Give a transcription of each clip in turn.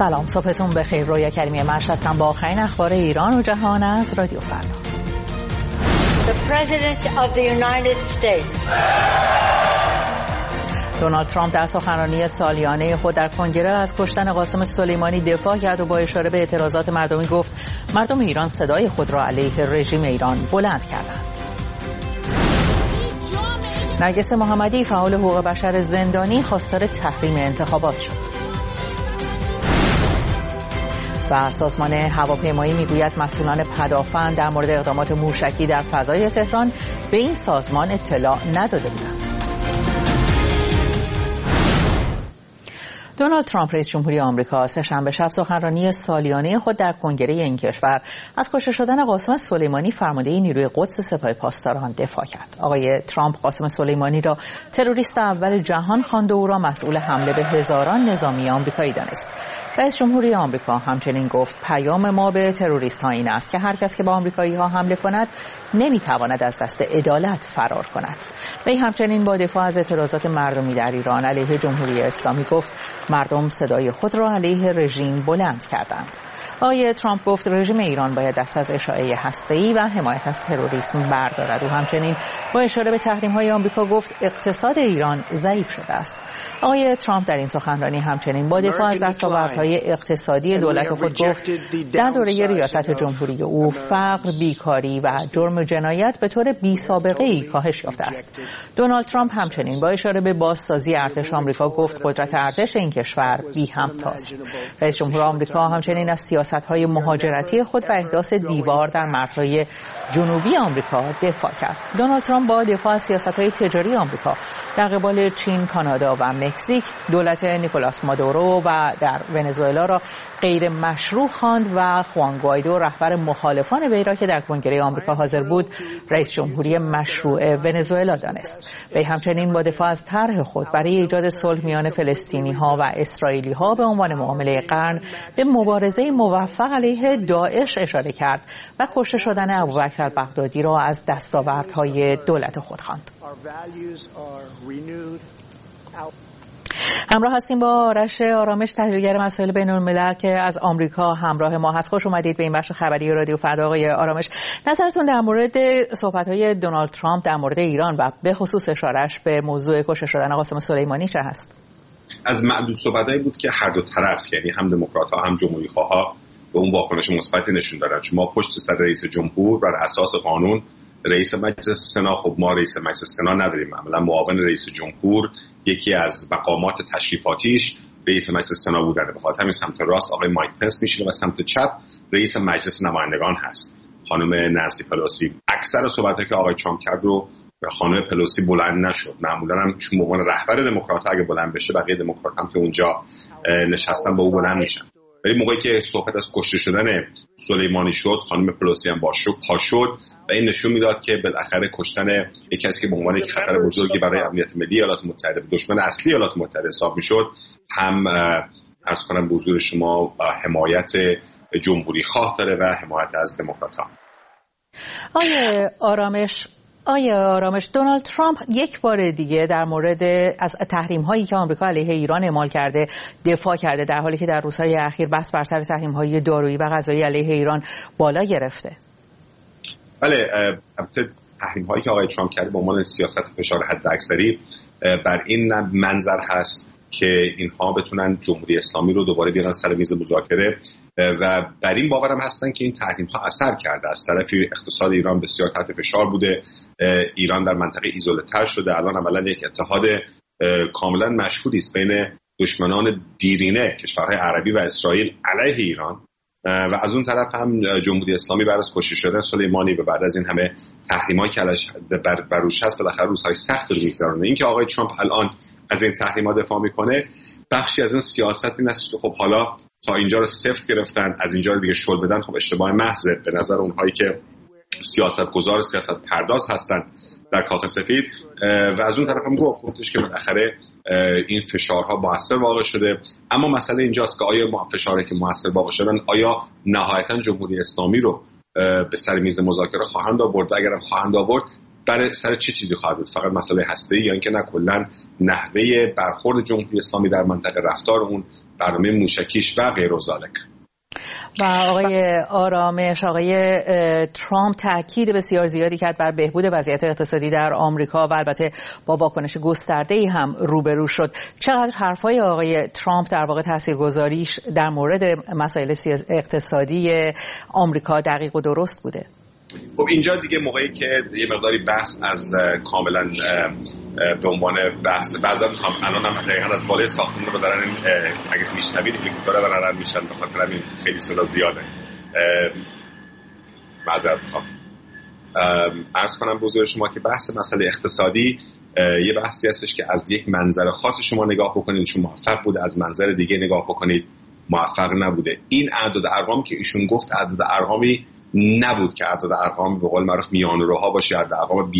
سلام، صبحتون بخیر. رویا کریمی مرش هستم با آخرین اخبار ایران و جهان از رادیو فردا. The President of the United States. دونالد ترامپ در سخنرانی سالیانه خود در کنگره از کشتن قاسم سلیمانی دفاع کرد و با اشاره به اعتراضات مردمی گفت مردم ایران صدای خود را علیه رژیم ایران بلند کردند. نرگس محمدی فعال حقوق بشر زندانی خواستار تحریم انتخابات شد. و سازمان هواپیمایی میگوید مسئولان پدافند در مورد اقدامات موشکی در فضای تهران به این سازمان اطلاع نداده بودند. دونالد ترامپ رئیس جمهوری آمریکا سه‌شنبه شب سخنرانی سالیانه خود در کنگره این کشور از کشته شدن قاسم سلیمانی فرمانده نیروی قدس سپاه پاسداران دفاع کرد. آقای ترامپ قاسم سلیمانی را تروریست اول جهان خواند و او را مسئول حمله به هزاران نظامی آمریکایی دانست. رئیس جمهوری آمریکا همچنین گفت پیام ما به تروریست ها این است که هر کس که به آمریکایی ها حمله کند نمیتواند از دست عدالت فرار کند. وی همچنین با دفاع از اعتراضات مردمی در ایران علیه جمهوری اسلامی گفت مردم صدای خود را علیه رژیم بلند کردند. آقای ترامپ گفت رژیم ایران باید دست از اشاعه هسته‌ای و حمایت از تروریسم بردارد و همچنین با اشاره به تحریم‌های آمریکا گفت اقتصاد ایران ضعیف شده است. آقای ترامپ در این سخنرانی همچنین با دفاع از دستاوردهای اقتصادی دولت خود گفت در دوره ریاست جمهوری او فقر، بیکاری و جرم و جنایت به طور بی‌سابقه‌ای کاهش یافته است. دونالد ترامپ همچنین با اشاره به بازسازی ارتش آمریکا گفت قدرت ارتش این کشور بی همتاست. رئیس جمهور آمریکا همچنین از سیاست‌های مهاجرتی خود و احداث دیوار در مرزهای جنوبی آمریکا دفاع کرد. دونالد ترامپ با دفاع از سیاست‌های تجاری آمریکا در قبال چین، کانادا و مکزیک دولت نیکولاس مادورو و در ونزوئلا را غیر مشروع خواند و خوان گوایدو رهبر مخالفان وی را که در کنگره آمریکا حاضر بود رئیس جمهوری مشروع ونزوئلا دانست. وی همچنین با دفاع از طرح خود برای ایجاد صلح میان فلسطینی‌ها و اسرائیلی‌ها به عنوان معامله قرن به مبارزه موفق علیه داعش اشاره کرد و کشته شدن ابوبکر البغدادی را از دستاوردهای دولت خود خواند. همراه هستیم با آرش آرامش، تحلیلگر مسائل بین‌الملل که از آمریکا همراه ما هست. خوش اومدید به این بخش خبری رادیو فردا. آقای آرامش، نظرتون در مورد صحبت‌های دونالد ترامپ در مورد ایران و به خصوص اشاره‌اش به موضوع کشته شدن قاسم سلیمانی چه هست؟ از معدود صحبتایی بود که هر دو طرف، یعنی هم دموکرات‌ها هم جمهوری‌خواها، به اون واکنش مثبتی نشون دادن. چون ما پشت سر رئیس جمهور بر اساس قانون رئیس مجلس سنا، خب ما رئیس مجلس سنا نداریم. عملا معاون رئیس جمهور یکی از مقامات تشریفاتیش رئیس مجلس سنا بودن. بخاطر همین سمت راست آقای مایک پنس میشینه و سمت چپ رئیس مجلس نمایندگان هست، خانم نانسی پلوسی. اکثر صحبتایی که آقای ترامپ کرد رو خانم پلوسی بلند نشد. معمولا هم چون به عنوان رهبر دموکرات‌ها اگه بلند بشه بقیه دموکرات‌ها هم که اونجا نشستن با او بلند میشن. ولی موقعی که صحبت از کشته شدن سلیمانی شد، خانم پلوسی هم پا شد و این نشون میداد که بالاخره کشتن یک کسی که به عنوان یک خطر بزرگی برای امنیت ملی ایالات متحده، دشمن اصلی ایالات متحده حساب میشد، هم عرض کنم به حضور شما حمایت جمهوری خواه داره و حمایت از دموکرات‌ها. آیا آرامش، دونالد ترامپ یک بار دیگه در مورد از تحریم هایی که آمریکا علیه ایران اعمال کرده دفاع کرده، در حالی که در روزهای اخیر بحث بر سر تحریم های دارویی و غذایی علیه ایران بالا گرفته. بله، البته تحریم هایی که آقای ترامپ کرده به عنوان سیاست فشار حداکثری بر این منظر هست که اینها بتونن جمهوری اسلامی رو دوباره بیارن سر میز مذاکره و بر این باورم هستن که این تحریم ها اثر کرده. از طرفی اقتصاد ایران بسیار تحت فشار بوده، ایران در منطقه ایزوله تر شده، الان عملا یک اتحاد کاملا مشهودی است بین دشمنان دیرینه کشورهای عربی و اسرائیل علیه ایران و از اون طرف هم جمهوری اسلامی بعد از کشته شدن سلیمانی و بعد از این همه تحریمایی که بر روش هست بالاخره روزهای سخت رو میگذرونه. این که آقای ترامپ الان از این تحریم‌ها دفاع میکنه بخشی از این سیاست این است که خب حالا تا اینجا رو صفر گرفتن، از اینجا رو دیگه شل بدن. خب اشتباه محضه به نظر اونهایی که سیاستگزار، سیاست پرداز هستن در کاخ سفید. و از اون طرف هم گفتش که بالاخره این فشارها موثر واقع شده. اما مسئله اینجاست که آیا فشاری که موثر واقع شدن آیا نهایتا جمهوری اسلامی رو به سر میز مذاکره خواهند آورد و اگرم خواهند آورد برای سر چه چیزی خواهد بود؟ فقط مسئله هسته‌ای یا اینکه نه کلا نحوه برخورد جمهوری اسلامی در منطقه، رفتار اون، برنامه موشکیش و غیر ذالک. و آقای آرامش، آقای ترامپ تاکید بسیار زیادی کرد بر بهبود وضعیت اقتصادی در آمریکا و البته با واکنش گسترده‌ای هم روبرو شد. چقدر حرفای آقای ترامپ در واقع تاثیرگذاریش در مورد مسائل اقتصادی آمریکا دقیق و درست بوده؟ خب اینجا دیگه موقعی که یه مقداری بحث از کاملا به عنوان بحث بعضا الان هم دقیقاً از بالای ساختمون رو دارن اگه میشنوید هلیکوپترها دارن میشن، به خاطر همین خیلی صدا زیاده. معذرت میخوام. عرض کنم به حضور شما که بحث مسئله اقتصادی یه بحثی هستش که از یک منظر خاص شما نگاه بکنید شما موفق بوده، از منظر دیگه نگاه بکنید موفق نبوده. این اعداد ارقام که ایشون گفت اعداد ارقامی نبود که اعداد ارقام به قول معروف میانه‌روها باشه، اعداد ارقام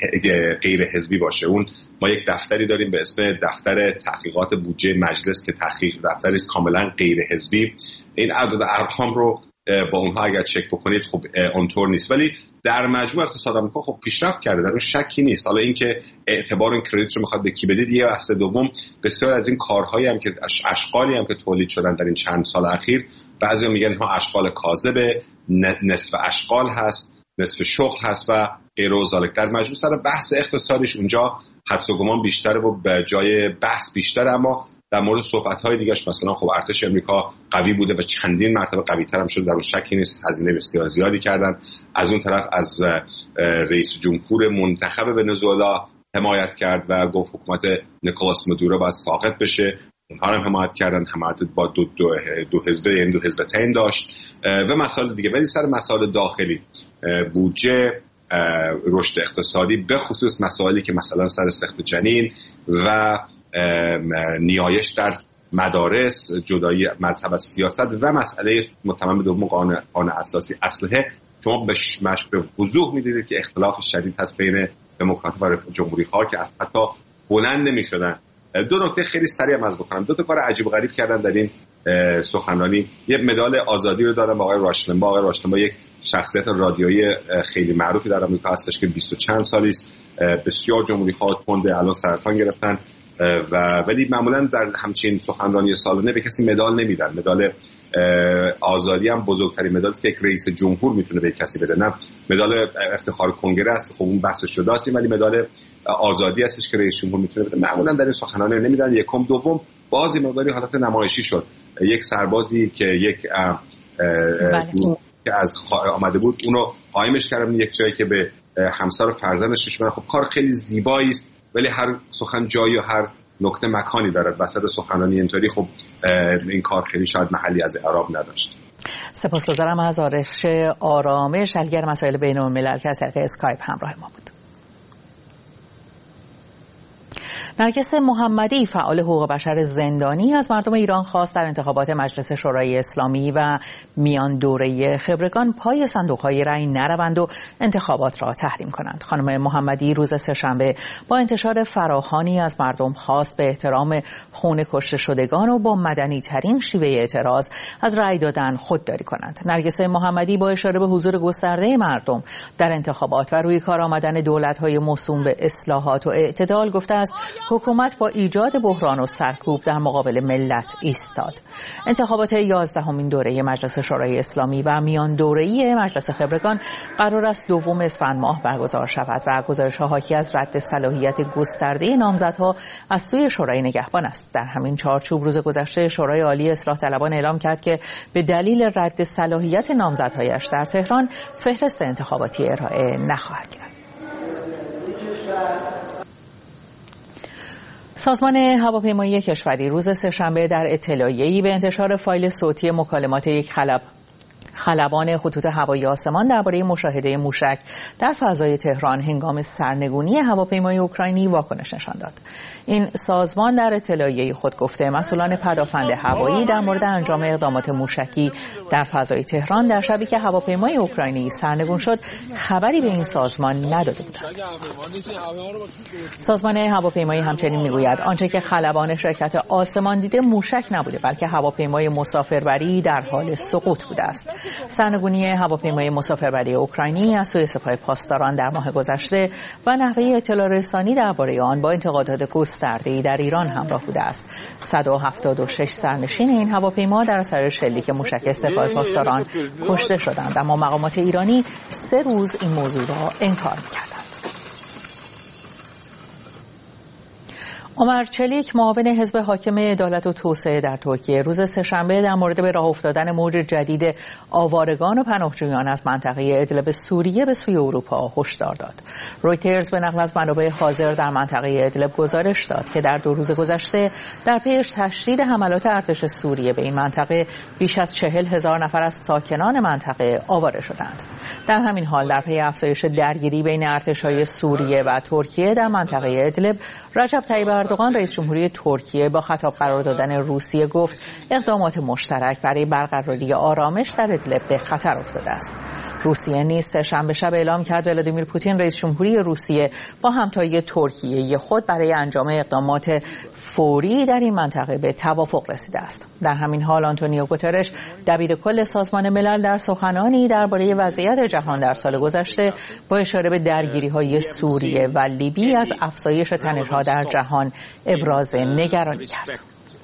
غیر حزبی باشه. اون ما یک دفتری داریم به اسم دفتر تحقیقات بودجه مجلس که تحقیق دفتری است کاملا غیر حزبی. این اعداد ارقام رو با اونها اگر چک بکنید خب اونطور نیست، ولی در مجموع اقتصاد آمریکا خب پیشرفت کرده، در اون شکی نیست. حالا اینکه اعتبار این کردیت رو میخواد به کی بدید یه بحث. دوم بسیار از این کارهایی هم که اشغالی هم که تولید شدن در این چند سال اخیر، بعضیا میگن ها اشغال کاذبه، نصف اشغال هست، نصف شغل هست و غیر و ذالک. در مجموع سر بحث اقتصادیش اونجا حدس و گمان بیشتره و به جای بحث بیشتره، اما در مورد صحبت‌های دیگه‌اش مثلا خب ارتش آمریکا قوی بوده و چندین مرتبه قوی‌تر هم شده، در اون شکی نیست. هزینه بسیار زیادی کردن. از اون طرف از رئیس جمهور منتخب ونزوئلا حمایت کرد و گفت حکومت نیکولاس مادورو باید ساقط بشه. اونها هم حمایت کردن، حمایت با دو حزبه، یعنی دو حزبتین داشت و مسائل دیگه. ولی سر مسائل داخلی، بودجه، رشد اقتصادی، به خصوص مسائلی که مثلا سر سقط جنین و نیایش در مدارس، جدایی مذهب از سیاست و مسئله متمم دوم قانون اساسی اسلحه، شما به وضوح می‌دیدید که اختلاف شدید هست بین دموکرات و جمهوری‌ها که حتی بلند نمی‌شدن. دو نکته خیلی سریع عرض بکنم. دو تا کار عجیب و غریب کردن در این سخنرانی. یه مدال آزادی رو دادن به آقای راشلنبا. آقای راشلنبا یک شخصیت رادیویی خیلی معروفی در آمریکا هستش که 20 و چند سالی است. بسیار جمهوری‌خواه تنده، الان سرطان گرفتن ولی معمولا در همچین سخنرانی سالانه به کسی مدال نمیدن. مدال آزادی هم بزرگترین مدالی است که یک رئیس جمهور میتونه به کسی بده، نه مدال افتخار کنگره است. خب اون بحث شده است، ولی مدال آزادی هستش که رئیس جمهور میتونه بده. معمولا در این سخنرانی نمیدن. یکم دوم بازی مقداری حالت نمایشی شد. یک سربازی که که از آمده بود اونو قائمش کردن یک جایی که به همسر و فرزندش نشون. خب کار خیلی زیبایی است، ولی هر سخن جایی و هر نکته مکانی داره. وسط سخنرانی اینطوری خب این کار خیلی شاید محلی از اعراب نداشت. سپاسگزارم از آرش آرامش، حلگر مسائل بین الملل که از طریق اسکایپ همراه ما بود. نرگس محمدی، فعال حقوق بشر زندانی، از مردم ایران خواست در انتخابات مجلس شورای اسلامی و میان دوره خبرگان پای صندوق‌های رأی نروند و انتخابات را تحریم کنند. خانم محمدی روز سه‌شنبه با انتشار فراخوانی از مردم خواست به احترام خون کشته شدگان و با مدنی ترین شیوه اعتراض از رأی دادن خودداری کنند. نرگس محمدی با اشاره به حضور گسترده مردم در انتخابات و روی کار آمدن دولت‌های موسوم به اصلاحات و اعتدال گفته است حکومت با ایجاد بحران و سرکوب در مقابل ملت ایستاد. انتخابات 11مین دوره مجلس شورای اسلامی و میان دوره‌ای مجلس خبرگان قرار است 2 اسفند ماه برگزار شود و گزارش‌ها حاکی از رد صلاحیت گسترده نامزدها از سوی شورای نگهبان است. در همین چارچوب روز گذشته شورای عالی اصلاح طلبان اعلام کرد که به دلیل رد صلاحیت نامزدهایش در تهران فهرست انتخاباتی ارائه نخواهد کرد. سازمان هواپیمایی کشوری روز سه‌شنبه در اطلاعیه‌ای به انتشار فایل صوتی مکالمات یک خلبان خطوط هوایی آسمان درباره مشاهده موشک در فضای تهران هنگام سرنگونی هواپیمای اوکراینی واکنش نشان داد. این سازمان در اطلاعیه خود گفته مسئولان پدافند هوایی در مورد انجام اقدامات موشکی در فضای تهران در شبی که هواپیمای اوکراینی سرنگون شد خبری به این سازمان نداده بودند. سازمان هواپیمایی همچنین میگوید آنچه که خلبان شرکت آسمان دیده موشک نبوده بلکه هواپیمای مسافربری در حال سقوط بوده است. سرنگونی هواپیمای مسافربری اوکراینی از سوی سپاه پاسداران در ماه گذشته و نحوه اطلاع رسانی درباره آن با انتقادات گسترده‌ای در ایران همراه بوده است. 176 سرنشین این هواپیما در اثر شلیک موشک سپاه پاسداران کشته شدند، اما مقامات ایرانی 3 روز این موضوع را انکار می‌کردند. عمر چلیک، معاون حزب حاکم عدالت و توسعه در ترکیه، روز سه‌شنبه در مورد به راه افتادن موج جدید آوارگان و پناهجویان از منطقه ادلب سوریه به سوی اروپا هشدار داد. رویترز به نقل از منابع حاضر در منطقه ادلب گزارش داد که در 2 روز گذشته در پی تشدید حملات ارتش سوریه به این منطقه بیش از 40,000 نفر از ساکنان منطقه آواره شدند. در همین حال در پی افزایش درگیری بین ارتش‌های سوریه و ترکیه در منطقه ادلب، رجب طیب اردوغان رئیس جمهوری ترکیه با خطاب قرار دادن روسیه گفت اقدامات مشترک برای برقراری آرامش در ادلب به خطر افتاده است. روسیه نیز سه‌شنبه شب اعلام کرد ولادیمیر پوتین رئیس جمهوری روسیه با همتایی ترکیه خود برای انجام اقدامات فوری در این منطقه به توافق رسیده است. در همین حال آنتونیو گوترش دبیر کل سازمان ملل در سخنانی درباره وضعیت جهان در سال گذشته با اشاره به درگیری‌های سوریه و لیبی از افزایش تنش‌ها در جهان ابراز نگرانی کرد.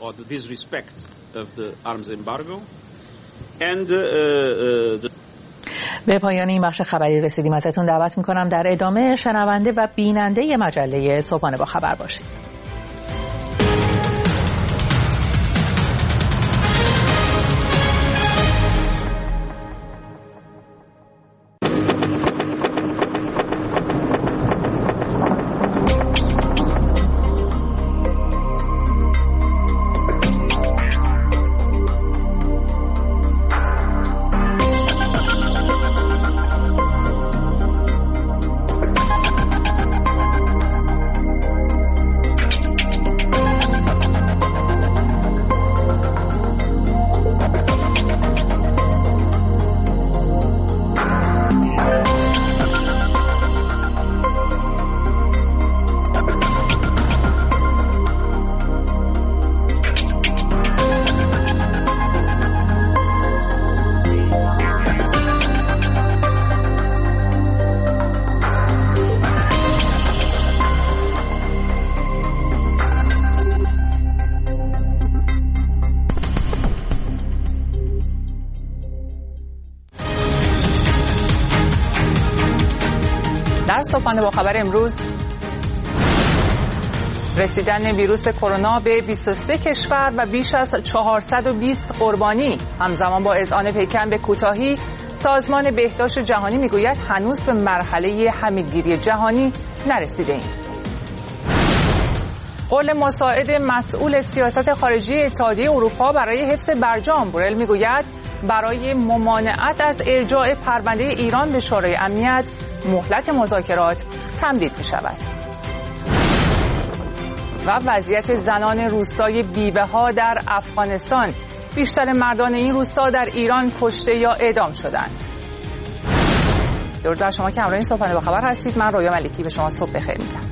به پایان این بخش خبری رسیدیم. ازتون دعوت می‌کنم در ادامه شنونده و بیننده مجله صبحانه با خبر باشید. صبحانه با خبر امروز: رسیدن ویروس کرونا به 23 کشور و بیش از 420 قربانی. همزمان با اذعان پکن به کوتاهی، سازمان بهداشت جهانی میگوید هنوز به مرحله حمیلگیری جهانی نرسیده‌ایم. قول مساعد مسئول سیاست خارجی اتحادیه اروپا برای حفظ برجام، بورل میگوید برای ممانعت از ارجاع پرونده ایران به شورای امنیت مهلت مذاکرات تمدید می شود. و وضعیت زنان روستای بیوه‌ها در افغانستان: بیشتر مردان این روستا در ایران کشته یا اعدام شدند. درود بر شما که همراه این صبحانه با خبر هستید. من رویا ملکی به شما صبح بخیر میگم.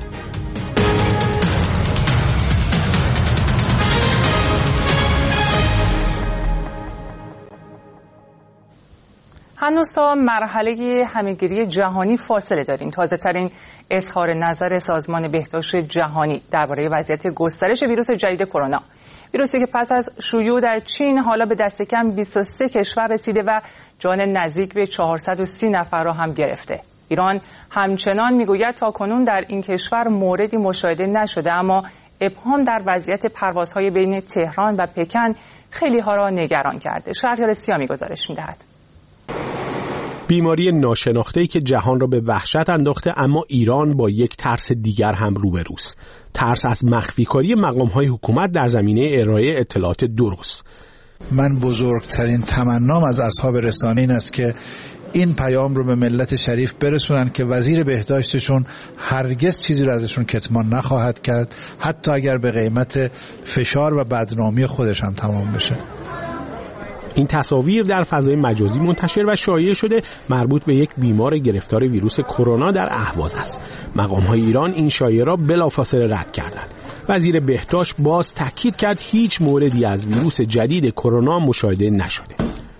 هنوز تا مرحله حمیلگیری جهانی فاصله داریم. تازه ترین اظهار نظر سازمان بهداشت جهانی درباره وضعیت گسترش ویروس جدید کرونا، ویروسی که پس از شیوع در چین حالا به دست کم 23 کشور رسیده و جان نزدیک به 430 نفر را هم گرفته. ایران همچنان میگوید تاکنون در این کشور موردی مشاهده نشده، اما ابهام در وضعیت پروازهای بین تهران و پکن خیلی ها را نگران کرده. شهریار سیامی گزارش می‌دهد. بیماری ناشناخته‌ای که جهان را به وحشت انداخته، اما ایران با یک ترس دیگر هم روبروست. ترس از مخفیکاری مقام‌های حکومت در زمینه ارائه اطلاعات درست. من بزرگترین تمنام از اصحاب رسانه این است که این پیام رو به ملت شریف برسونن که وزیر بهداشتشون هرگز چیزی رو ازشون کتمان نخواهد کرد، حتی اگر به قیمت فشار و بدنامی خودش هم تمام بشه. این تصاویر در فضای مجازی منتشر و شایع شده مربوط به یک بیمار گرفتار ویروس کرونا در اهواز است. مقام‌های ایران این شایعه را بلافاصله رد کردند. وزیر بهداشت باز تاکید کرد هیچ موردی از ویروس جدید کرونا مشاهده نشده.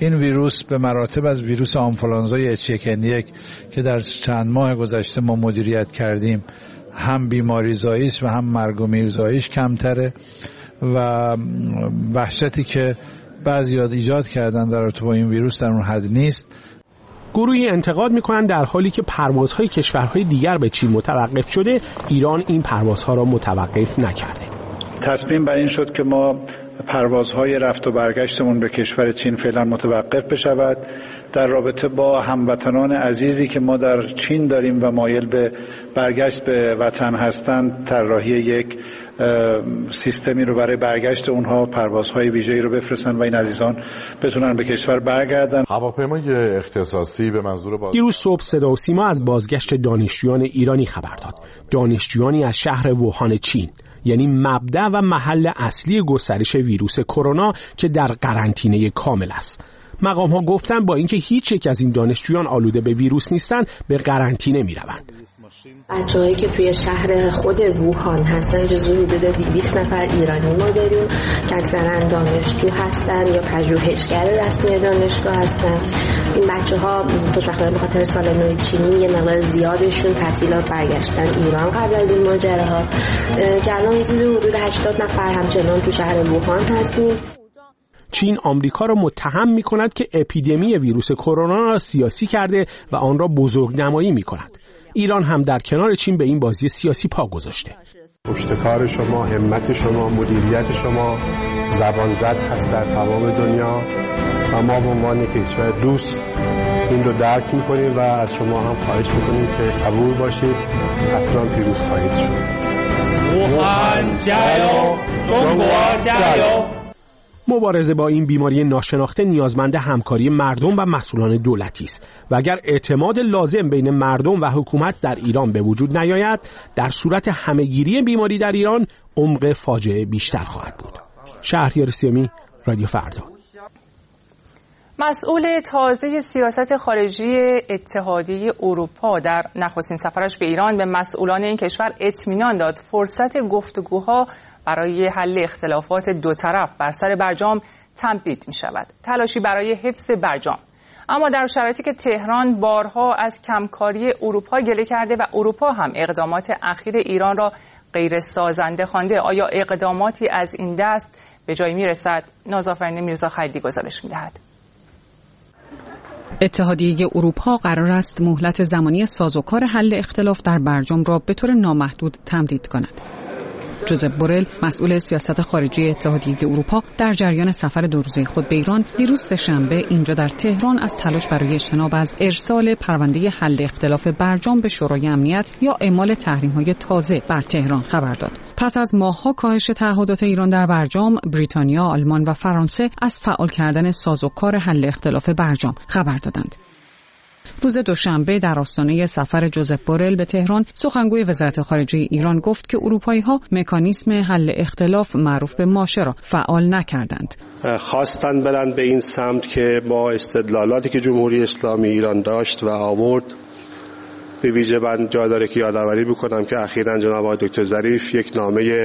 این ویروس به مراتب از ویروس آنفولانزای H1N1 که در چند ماه گذشته ما مدیریت کردیم هم بیماری زاییش و هم مرگ و میر زاییش کمتره و وحشتی که بعضی‌ها ایجاد کردن در ارتباط با این ویروس در اون حد نیست. گروهی انتقاد میکنن در حالی که پروازهای کشورهای دیگر به چین متوقف شده، ایران این پروازها را متوقف نکرده. تصمیم بر این شد که ما پروازهای رفت و برگشتمون به کشور چین فعلا متوقف بشود. در رابطه با هموطنان عزیزی که ما در چین داریم و مایل به برگشت به وطن هستند، طراحی یک سیستمی رو برای برگشت اونها، پروازهای ویژه‌ای رو بفرستن و این عزیزان بتونن به کشور برگردن. هواپیمای اختصاصی به منظور دیروز صبح صدا و سیما از بازگشت دانشجویان ایرانی خبر داد. دانشجویانی از شهر ووهان چین، یعنی مبدأ و محل اصلی گسترش ویروس کرونا که در قرنطینه کامل است. مقام‌ها گفتن با اینکه هیچ یک از این دانشجویان آلوده به ویروس نیستن، به قرنطینه می‌روند. بچه‌هایی که توی شهر خود ووهان هستن، جزو حدود 200 نفر ایرانی ما داریم که اکثرا دانشجو هستن یا پژوهشگر رسمی دانشگاه هستن. این بچه‌ها خوشبختانه به خاطر سال نو چینی یه مقدار زیادشون تعطیلات برگشتن ایران قبل از این ماجراها که الان حدود 80 نفر همچنان تو شهر ووهان هستیم. چین آمریکا را متهم می‌کند که اپیدمی ویروس کرونا را سیاسی کرده و آن را بزرگنمایی می‌کند. ایران هم در کنار چین به این بازی سیاسی پا گذاشته. پشتکار شما، همت شما، مدیریت شما زبان زد هست در تمام دنیا و ما به عنوان کشور دوست این رو درک می‌کنیم و از شما هم خواهش می‌کنیم که صبور باشید، حتما پیروز خواهید شد. ووهان جایو، جنگو جایو. مبارزه با این بیماری ناشناخته نیازمند همکاری مردم و مسئولان دولتی است و اگر اعتماد لازم بین مردم و حکومت در ایران به وجود نیاید، در صورت همه‌گیری بیماری در ایران عمق فاجعه بیشتر خواهد بود. شهریار سیامی، رادیو فردا. مسئول تازه سیاست خارجی اتحادیه اروپا در نخستین سفرش به ایران به مسئولان این کشور اطمینان داد فرصت گفتگوها برای حل اختلافات دو طرف بر سر برجام تمدید می شود. تلاشی برای حفظ برجام. اما در شرایطی که تهران بارها از کمکاری اروپا گله کرده و اروپا هم اقدامات اخیر ایران را غیر سازنده خوانده، آیا اقداماتی از این دست به جایی می رسد؟ نازآفرین میرزا خلیلی گزارش می دهد. اتحادیه اروپا قرار است مهلت زمانی سازوکار حل اختلاف در برجام را به طور نامحدود تمدید کند. جوزپ بورل، مسئول سیاست خارجی اتحادیه اروپا، در جریان سفر 2 روزه خود به ایران دیروز سه‌شنبه اینجا در تهران از تلاش برای اجتناب از ارسال پرونده حل اختلاف برجام به شورای امنیت یا اعمال تحریم‌های تازه بر تهران خبر داد. پس از ماه‌ها کاهش تعهدات ایران در برجام، بریتانیا، آلمان و فرانسه از فعال کردن سازوکار حل اختلاف برجام خبر دادند. روز دوشنبه در آستانه سفر جوزپ بورل به تهران، سخنگوی وزارت خارجه ایران گفت که اروپایی‌ها مکانیزم حل اختلاف معروف به ماشه را فعال نکردند. خواستند برند به این سمت که با استدلالاتی که جمهوری اسلامی ایران داشت و آورد، به ویژه من جا داره که یادآوری بکنم که اخیراً جناب آقای دکتر ظریف یک نامه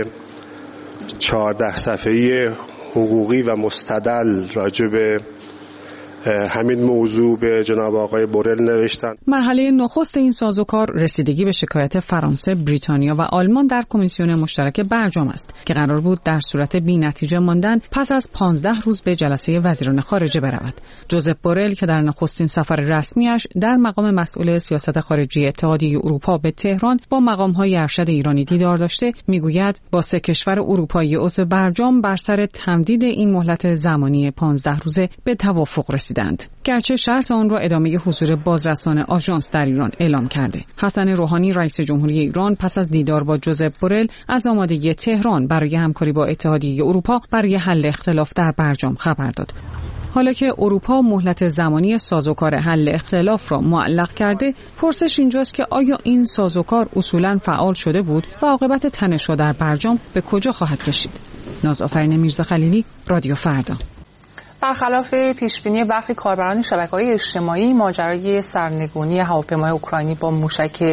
14 صفحه‌ای حقوقی و مستدل راجع به همین موضوع به جناب آقای بورل نوشتن. مرحله نخست این سازوکار رسیدگی به شکایت فرانسه، بریتانیا و آلمان در کمیسیون مشترک برجام است که قرار بود در صورت بی‌نتیجه ماندن پس از 15 روز به جلسه وزیران خارجه برود. جوزپ بورل که در نخستین سفر رسمیش در مقام مسئول سیاست خارجی اتحادیه اروپا به تهران با مقام‌های ارشد ایرانی دیدار داشته، میگوید با 3 کشور اروپایی عضو برجام بر سر تمدید این مهلت زمانی 15 روزه به توافق رسیدند. گرچه شرط آن را ادامه حضور بازرسان آژانس در ایران اعلام کرده. حسن روحانی رئیس جمهوری ایران پس از دیدار با جوزپ بورل از آمادگی تهران برای همکاری با اتحادیه اروپا برای حل اختلاف در برجام خبر داد. حالا که اروپا مهلت زمانی سازوکار حل اختلاف را معلق کرده، پرسش اینجاست که آیا این سازوکار اصولاً فعال شده بود و عاقبت تنش‌ها در برجام به کجا خواهد کشید؟ نازآفرین میرزا خلیلی، رادیو فردا. برخلاف پیشبینی برخی کاربران شبکه‌های اجتماعی، ماجرای سرنگونی هواپیمای اوکراینی با موشک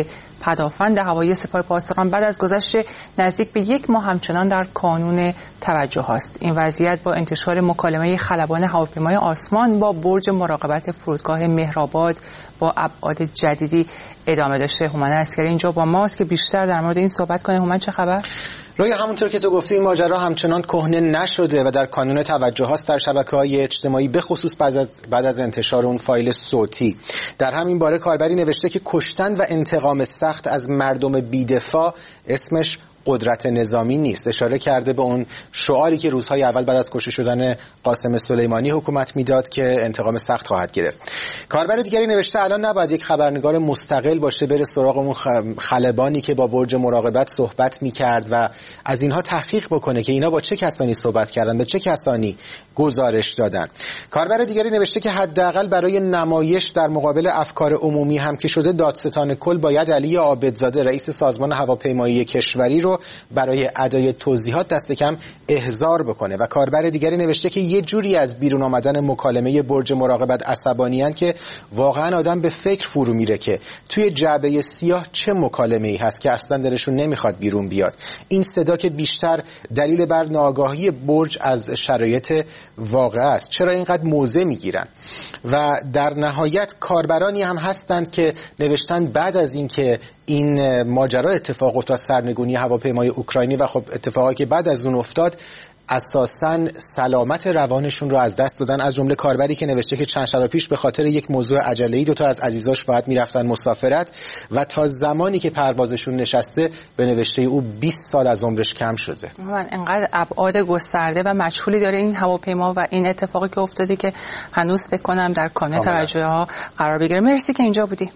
پدافند هوایی سپاه پاسداران بعد از گذشت نزدیک به 1 ماه همچنان در کانون توجه است. این وضعیت با انتشار مکالمه خلبان هواپیمای آسمان با برج مراقبت فرودگاه مهرآباد با ابعاد جدیدی ادامه داشته. هومن عسکری اینجا با ماست که بیشتر در مورد این صحبت کنه. هومن چه خبر؟ رویا، همونطور که تو گفتی این ماجرا همچنان کهنه نشده و در کانون توجه هاست در شبکه‌های اجتماعی، به خصوص بعد از انتشار اون فایل صوتی. در همین باره کاربری نوشته که کشتن و انتقام سخت از مردم بی‌دفاع اسمش قدرت نظامی نیست. اشاره کرده به اون شعاری که روزهای اول بعد از کشته شدن قاسم سلیمانی حکومت میداد که انتقام سخت خواهد گرفت. کاربر دیگری نوشته الان نباید یک خبرنگار مستقل باشه بره سراغ اون خلبانی که با برج مراقبت صحبت میکرد و از اینها تحقیق بکنه که اینا با چه کسانی صحبت کردن، به چه کسانی گزارش دادن. کاربر دیگری نوشته که حداقل برای نمایش در مقابل افکار عمومی هم که شده، دادستان کل باید علی عابدزاده رئیس سازمان هواپیمایی کشوری رو برای ادای توضیحات دست کم احضار بکنه. و کاربر دیگری نوشته که یه جوری از بیرون آمدن مکالمه برج مراقبت عصبانیان که واقعا آدم به فکر فرو میره که توی جعبه سیاه چه مکالمه‌ای هست که اصلا دلشون نمیخواد بیرون بیاد. این صدا که بیشتر دلیل بر ناآگاهی برج از شرایط واقع است. چرا اینقدر موضع میگیرن؟ و در نهایت کاربرانی هم هستند که نوشتن بعد از اینکه این ماجرا اتفاق افتاد، سرنگونی هواپیمای اوکراینی و خب اتفاقی که بعد از اون افتاد، اساساً سلامت روانشون رو از دست دادن. از جمله کاربری که نوشته که چند شب پیش به خاطر یک موضوع عجله‌ای 2 تا از عزیزاش باید میرفتن مسافرت و تا زمانی که پروازشون نشسته به نوشته او 20 سال از عمرش کم شده. من انقدر ابعاد گسترده و مجهولی داره این هواپیما و این اتفاقی که افتاده که هنوز فکر کنم در کانون توجه ها قرار بگیره. مرسی که اینجا بودی.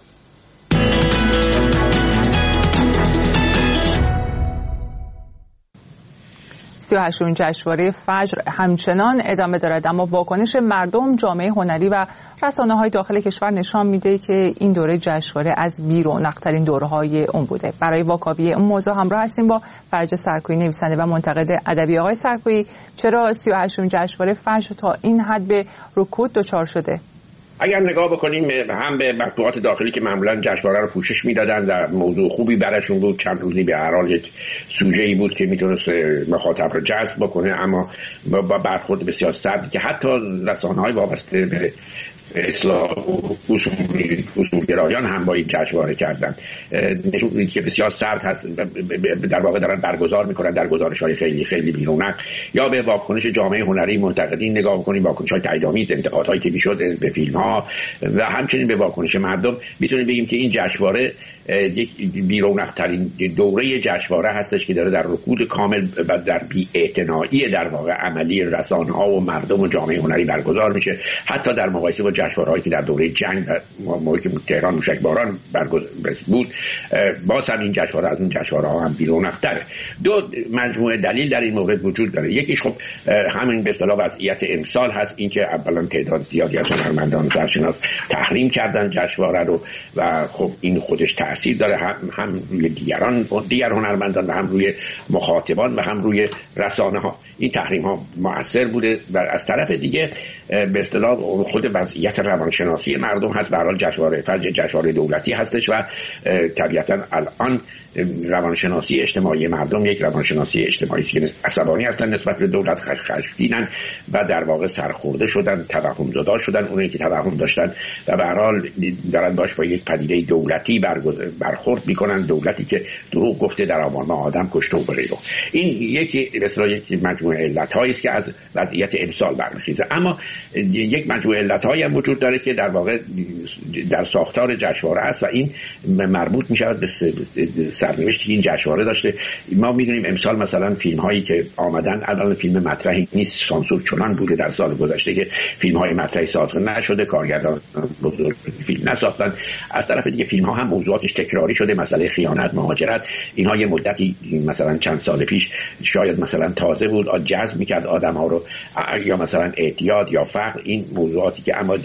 38 جشنواره فجر همچنان ادامه دارد، اما واکنش مردم، جامعه هنری و رسانه‌های داخل کشور نشان میده که این دوره جشنواره از بی‌رونق‌ترین دوره‌های اون بوده. برای واکاوی این موضوع همراه هستیم با فرج سرکویی، نویسنده و منتقد ادبی. آقای سرکویی، چرا 38 جشنواره فجر تا این حد به رکود دچار شده؟ اگر نگاه بکنیم هم به مطبوعات داخلی که معمولا جشنواره رو پوشش میدادن و موضوع خوبی براشون بود، چند روزی به هر حال یک سوژه‌ای بود که میتونست مخاطب رو جذب بکنه، اما با برخورد بسیار سرد که حتی رسانه‌های وابسته به اصلاح اصولگرایان هم با این جشنواره کردن، نشون میده که بسیار سرد هست. در واقع دارن برگزار میکنن در گزارش‌های خیلی خیلی بی‌رونق. یا به واکنش جامعه هنری منتقدین نگاه بکنیم، واکنش‌های تاییدآمیز، انتقادهایی که میشد به فیلم‌ها و همچنین به واکنش مردم، میتونیم بگیم که این جشنواره یک بی‌رونق‌ترین دوره جشنواره هستش که داره در رکود کامل و در بی‌اعتنایی در واقع عملی رسانه‌ها و مردم و جامعه هنری برگزار میشه. حتی در مقایسه با جشنواره‌هایی که در دوره جنگ موقعی که تهران موشکباران بود، باز هم این جشنواره از اون جشنواره‌ها هم بی‌رونق‌تره. 2 مجموعه دلیل در این مورد وجود داره. یکیش خب همین به اصطلاح وضعیت امسال هست، اینکه اولا تعداد زیادی از هنرمندان سرشناس تحریم کردن جشنواره رو و خب این خودش تاثیر داره هم روی دیگر هنرمندان و هم روی مخاطبان و هم روی رسانه‌ها. این تحریم ها مؤثر بوده و از طرف دیگه به اصطلاح خود وضعیت روانشناسی مردم هست. به هر حال جشنواره فجر جشنواره دولتی هستش و طبیعتاً الان روانشناسی اجتماعی مردم یک روانشناسی اجتماعی است که عصبانی هستن نسبت به دولت، خشمگینن و در واقع سرخورده شدن، توهم زدا شدن. اونایی که توهم داشتن و به هر حال دارن باش با یک پدیده دولتی برخورد میکنن، دولتی که دروغ گفته، در آبان آدم کشته و غیره. این یک مجموعه علت‌هایی است که از وضعیت امسال برمیخیزه. اما یک مجموعه علت‌هایی هم وجود داره که در واقع در ساختار جشنواره است و این مربوط می‌شود به سرنوشتی که این جشنواره داشته. ما می‌دونیم امسال مثلا فیلم‌هایی که آمدن الان فیلم مطرحی نیست، سانسور چنان بوده در سال گذشته که فیلم‌های مطرحی ساخته نشده، کارگردان بزرگ فیلم نساختن. از طرف دیگه فیلم‌ها هم موضوعاتش تکراری شده، مسئله خیانت، مهاجرت، اینها یه مدتی مثلا چند سال پیش شاید مثلا تازه بود، جذب می‌کرد آدم‌ها رو، یا مثلا اعتیاد یا فقر، این موضوعاتی که اما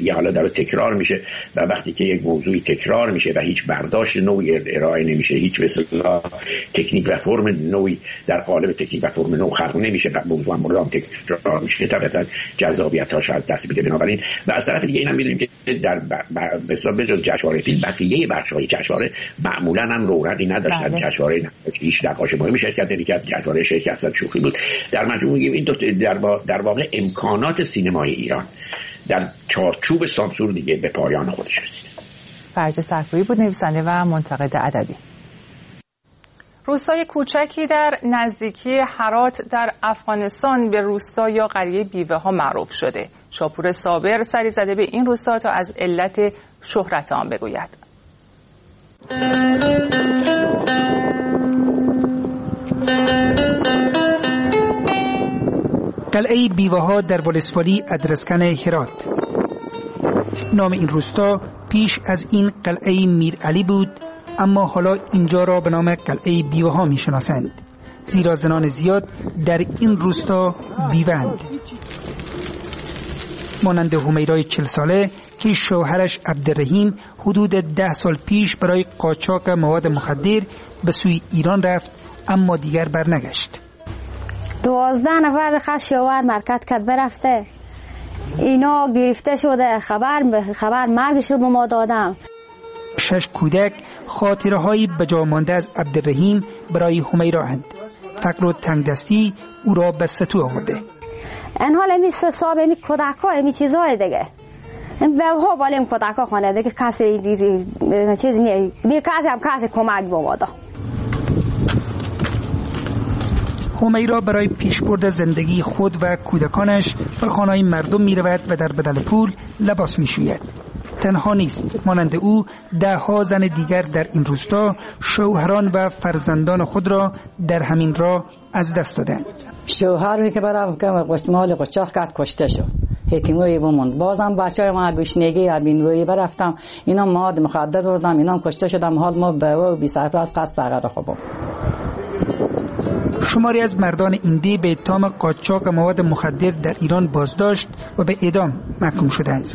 دیگه حالا داره تکرار میشه و وقتی که یک موضوعی تکرار میشه و هیچ برداشت نوعی ارائه نمیشه، هیچ به اصطلاح تکنیک و فرم نوعی در قالب تکنیک و فرم نو خلق نمیشه و موضوع مدام تکرار میشه، طبعا جذابیت‌هاش از دست میده. بنابراین و از طرف دیگه اینم میدونیم که در به حساب بجز جشنواره فیلم بقیه بخش‌های جشنواره معمولاً هم رونقی نداشتن. جشنواره هیچ نقاش مهمی شرکت نمی‌کرد، جشنواره شرکت شوخی بود. در مجموع میگیم این در واقع امکانات سینمای ایران در چارچوب سانسور دیگه به پایان خودش رسید. فرج صرفی بود، نویسنده و منتقد ادبی. روستای کوچکی در نزدیکی هرات در افغانستان به روستا یا قریه بیوه ها معروف شده. شاپور صابر سری زده به این روستا تا از علت شهرت آن بگوید. قلعه بیوه ها در ولسوالی ادرسکن هرات. نام این روستا پیش از این قلعه میر علی بود، اما حالا اینجا را به نام قلعه بیوه ها می شناسند، زیرا زنان زیاد در این روستا بیوه‌اند. مانند همیرای 40 ساله که شوهرش عبدالرحیم حدود 10 سال پیش برای قاچاق مواد مخدر به سوی ایران رفت، اما دیگر برنگشت. 12 نفر خاص شوهر مرکت کرد برفته، اینا گرفته شده، خبر مرگش رو به ما دادم. 6 کودک خاطره هایی به جا مانده از عبدالرحیم برای همیرا اند. فقر و تنگ دستی او را به ستو آورده. این حال امی صاحب امی کودک ها امی چیزهای دیگه به ها بالا امی کودک ها خانه دیگه کسی چیز نیه، کسی کمک بمادا. همیرا برای پیشبرد زندگی خود و کودکانش به خانه‌های مردم می رود و در بدل پول لباس می شوید. تنها نیست، مانند او 10 زن دیگر در این روستا شوهران و فرزندان خود را در همین راه از دست دادند. شوهری که برای قشمال قچاق کرد کشته شد، حکیموی بموند. بازم بچه‌های ما گشنگی ابینوی برفتم، اینا مواد مخدر بردم، اینا کشته شدم. حال ما به او بی سرپرست قصد فقط خوبم. شماری از مردان این دی به اتهام قاچاق مواد مخدر در ایران بازداشت و به اعدام محکوم شدند.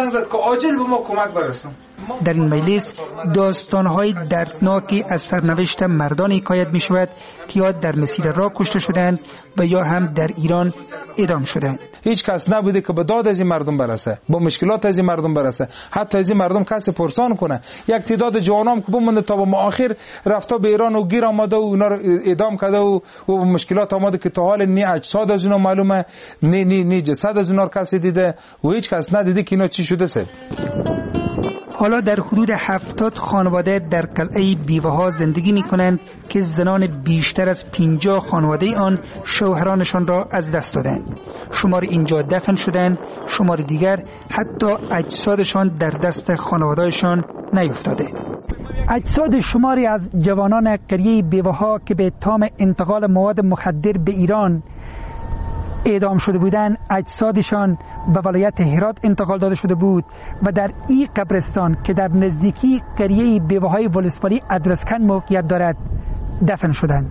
در این مجلس داستان‌های دردناکی از سرنوشت مردان حکایت می‌شود که یا در مسیر راه کشته شدند و یا هم در ایران اعدام شدند. هیچ کس نبوده که به داد از این مردم برسه، با مشکلات از این مردم برسه، حتی از این مردم کسی پرسان کنه. یک تعداد جوانام که بمونده تا به آخر رفته به ایران و گیر آمده و اونا رو اعدام کرده و مشکلات آمده که تا حال نه اجساد از اونا معلومه، نه جسد از اونا کسی دیده و هیچ کس ندیده که اینا چی شده سه. حالا در حدود 70 خانواده در قلعه بیوه ها زندگی می کنند که زنان بیشتر از 50 خانواده آن شوهرانشان را از دست دادند. شمار اینجا دفن شدند، شمار دیگر حتی اجسادشان در دست خانوادهشان نیفتاده. اجساد شماری از جوانان قریه بیوه ها که به اتهام انتقال مواد مخدر به ایران اعدام شده بودند، اجسادشان به ولایت هرات انتقال داده شده بود و در این قبرستان که در نزدیکی قریه بیوه‌های ولسوالی ادرسکن موقعیت دارد دفن شدند.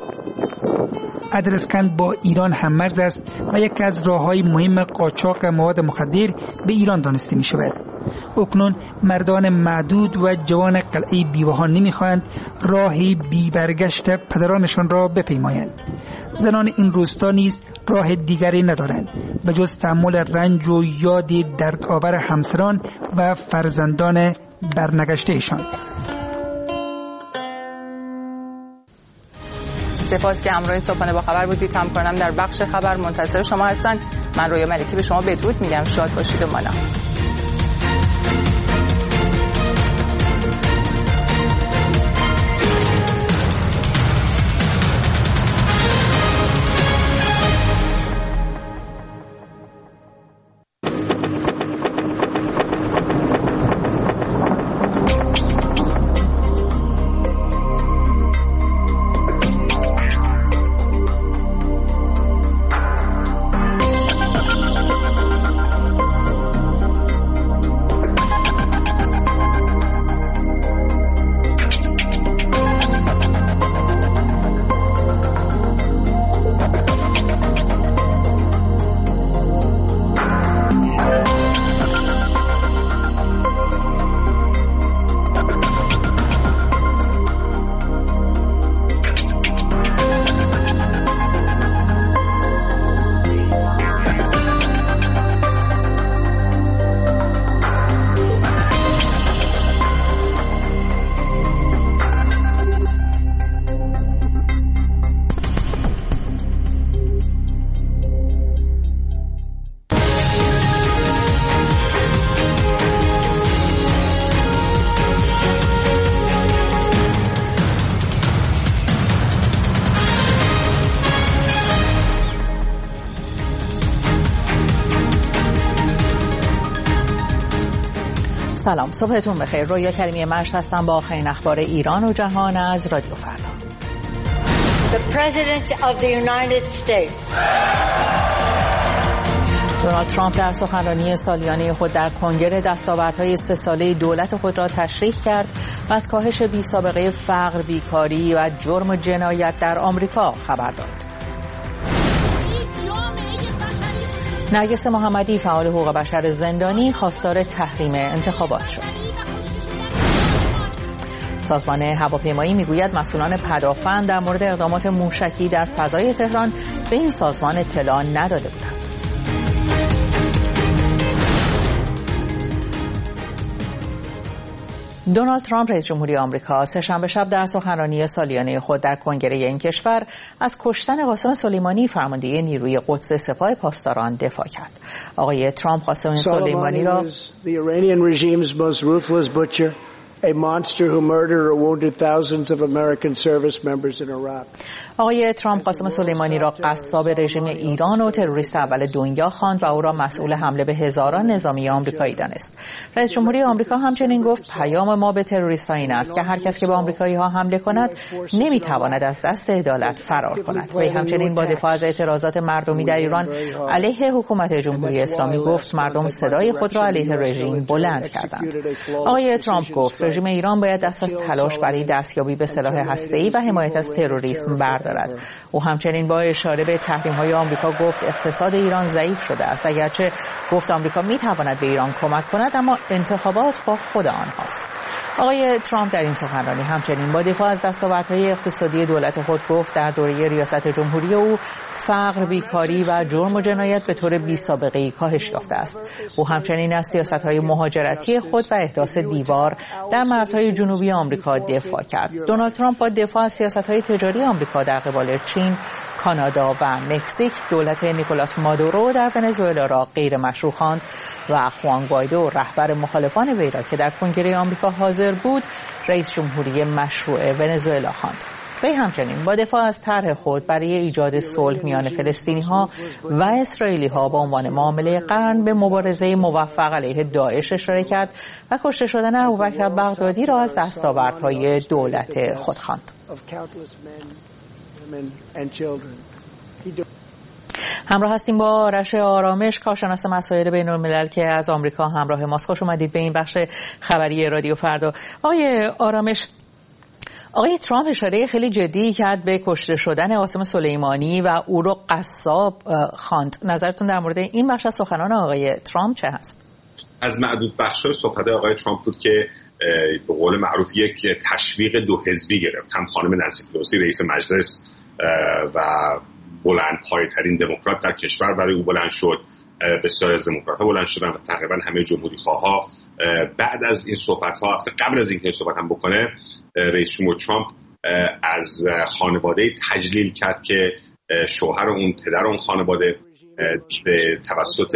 ادرسکن با ایران هم مرز است و یکی از راه‌های مهم قاچاق مواد مخدر به ایران دانسته می شود. اکنون مردان معدود و جوان قلعه بیوه ها نمی‌خواهند راهی بی برگشت پدرانشان را بپیمایند. زنان این روستا نیز راه دیگری ندارند به جز تحمل رنج و یاد دردآور همسران و فرزندان برنگشتهشان. سپاس که همراه صبحانه با خبر بودید. همکارانم در بخش خبر منتظر شما هستن. من رویا ملکی به شما بدرود میگم. شاد باشید و مانا. سلام، صبحتون بخیر. رویا کریمی مشت هستم با آخرین اخبار ایران و جهان از رادیو فردا. The President of the United States. دونالد ترامپ در سخنرانی سالیانه خود در کنگره دستاوردهای 3 ساله دولت خود را تشریح کرد و از کاهش بی‌سابقه فقر، بیکاری و جرم و جنایت در آمریکا خبر داد. نرگس محمدی فعال حقوق بشر زندانی خواستار تحریم انتخابات شد. سازمان هواپیمایی میگوید مسئولان پدافند در مورد اقدامات موشکی در فضای تهران به این سازمان اطلاع نداده بودند. دونالد ترامپ رئیس جمهوری آمریکا سه‌شنبه شب در سخنرانی سالیانه خود در کنگره این کشور از کشتن قاسم سلیمانی فرمانده نیروی قدس سپاه پاسداران دفاع کرد. آقای ترامپ قاسم سلیمانی را a monster who murdered or wounded thousands of American service members in Iraq. آقای ترامپ قاسم سلیمانی را قصاب رژیم ایران و تروریست اول دنیا خواند و او را مسئول حمله به هزاران نظامی آمریکایی دانست. رئیس جمهوری آمریکا همچنین گفت پیام ما به تروریست‌ها این است که هر کس که به آمریکایی‌ها حمله کند نمی‌تواند از دست عدالت فرار کند. وی همچنین با دفاع از اعتراضات مردمی در ایران علیه حکومت جمهوری اسلامی گفت مردم صدای خود را علیه رژیم بلند کردند. آقای ترامپ گفت رژیم ایران باید دست از تلاش برای دستیابی به سلاح هسته‌ای و حمایت از تروریسم بردارد. او همچنین با اشاره به تحریم‌های آمریکا گفت اقتصاد ایران ضعیف شده است. اگرچه گفت آمریکا می‌تواند به ایران کمک کند اما انتخابات با خود آنهاست. آقای ترامپ در این سخنرانی همچنین با دفاع از دستاوردهای اقتصادی دولت خود گفت در دوره ریاست جمهوری او فقر، بیکاری و جرم و جنایت به طور بی‌سابقه‌ای کاهش یافته است. او همچنین از سیاست‌های مهاجرتی خود و احداث دیوار در مرزهای جنوبی آمریکا دفاع کرد. دونالد ترامپ با دفاع از سیاست‌های تجاری آمریکا در قبال چین، کانادا و مکزیک دولت نیکولاس مادورو در ونزوئلا را غیر مشروع خواند و خوان گوایدو رهبر مخالفان وی را که در کنگره آمریکا حاضر بود رئیس جمهوری مشروع ونزوئلا خواند. وی همچنین با دفاع از طرح خود برای ایجاد صلح میان فلسطینی‌ها و اسرائیلی‌ها با عنوان معامله قرن به مبارزه موفق علیه داعش اشاره کرد و کشته شدن ابوبکر بغدادی را از دستاوردهای دولت خود خواند. همراه هستیم با آرش آرامش، کارشناس مسائل بین‌الملل که از آمریکا همراه ماست. خوش اومدید به این بخش خبری رادیو فردا. آقای آرامش، آقای ترامپ اشاره خیلی جدی کرد به کشته شدن قاسم سلیمانی و او رو قصاب خواند. نظرتون در مورد این بخش از سخنان آقای ترامپ چه هست؟ از معدود بخش‌های صحبت آقای ترامپ بود که به قول معروف یک تشویق دو حزبی گرفت. هم خانم نانسی پلوسی رئیس مجلس و بلند پایه‌ترین دموکرات در کشور برای او بلند شد، بسیار از دموکرات‌ها بلند شدن و تقریبا همه جمهوری‌خواها بعد از این صحبت‌ها، قبل از اینکه صحبت هم بکنه، رئیس جمهور ترامپ از خانواده تجلیل کرد که شوهر اون، پدر اون خانواده به توسط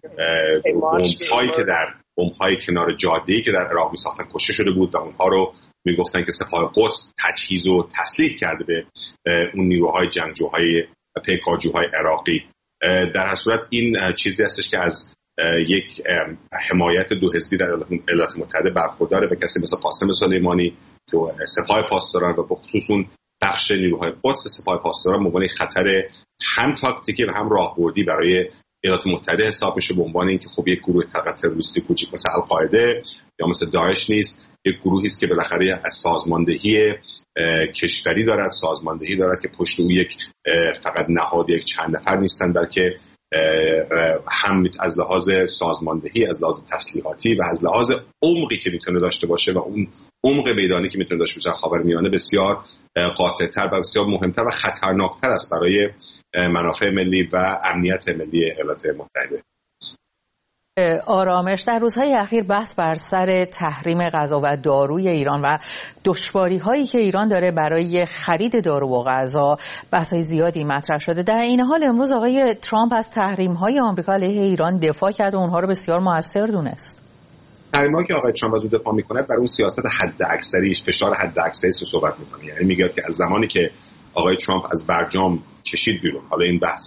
بمب‌های کنار جاده‌ای که در عراق می‌ساختن کشته شده بود و اونها رو میگفتن که سپاه قدس تجهیز و تسلیح کرده به اون نیروهای جنگجوهای پیکارجوهای عراقی. در هر صورت این چیزی هستش که از یک حمایت دو حزبی در ایالات متحده برخورداره و کسی مثل قاسم سلیمانی که سپاه پاسداران و به خصوص اون بخش نیروهای قدس سپاه پاسداران به عنوان خطر هم تاکتیکی و هم راهبردی برای ایالات متحده حساب میشه، به عنوان اینکه خب یک گروه تروریستی کوچیک مثل القاعده یا مثل داعش نیست، یک گروهی است که بالاخره از سازماندهی کشوری دارد، سازماندهی دارد که پشت او یک فقط نهاد یک چند نفر نیستن، بلکه هم از لحاظ سازماندهی، از لحاظ تسلیحاتی و از لحاظ عمقی که میتونه داشته باشه و اون عمق میدانی که میتونه داشته باشه خاورمیانه بسیار قاطع‌تر و بسیار مهمتر و خطرناکتر است برای منافع ملی و امنیت ملی ایالات متحده. آرامش، در روزهای اخیر بحث بر سر تحریم غذا و داروی ایران و دشواری‌هایی که ایران داره برای خرید دارو و غذا بحث‌های زیادی مطرح شده. در این حال امروز آقای ترامپ از تحریم‌های آمریکا علیه ایران دفاع کرد و اونها رو بسیار مؤثر دونست. تحریم‌هایی که آقای ترامپ از اون دفاع می‌کنه برای اون سیاست حداکثریش، فشار حداکثریش رو صحبت می‌کنه. یعنی میگه که از زمانی که آقای ترامپ از برجام کشید بیرون، حالا این بحث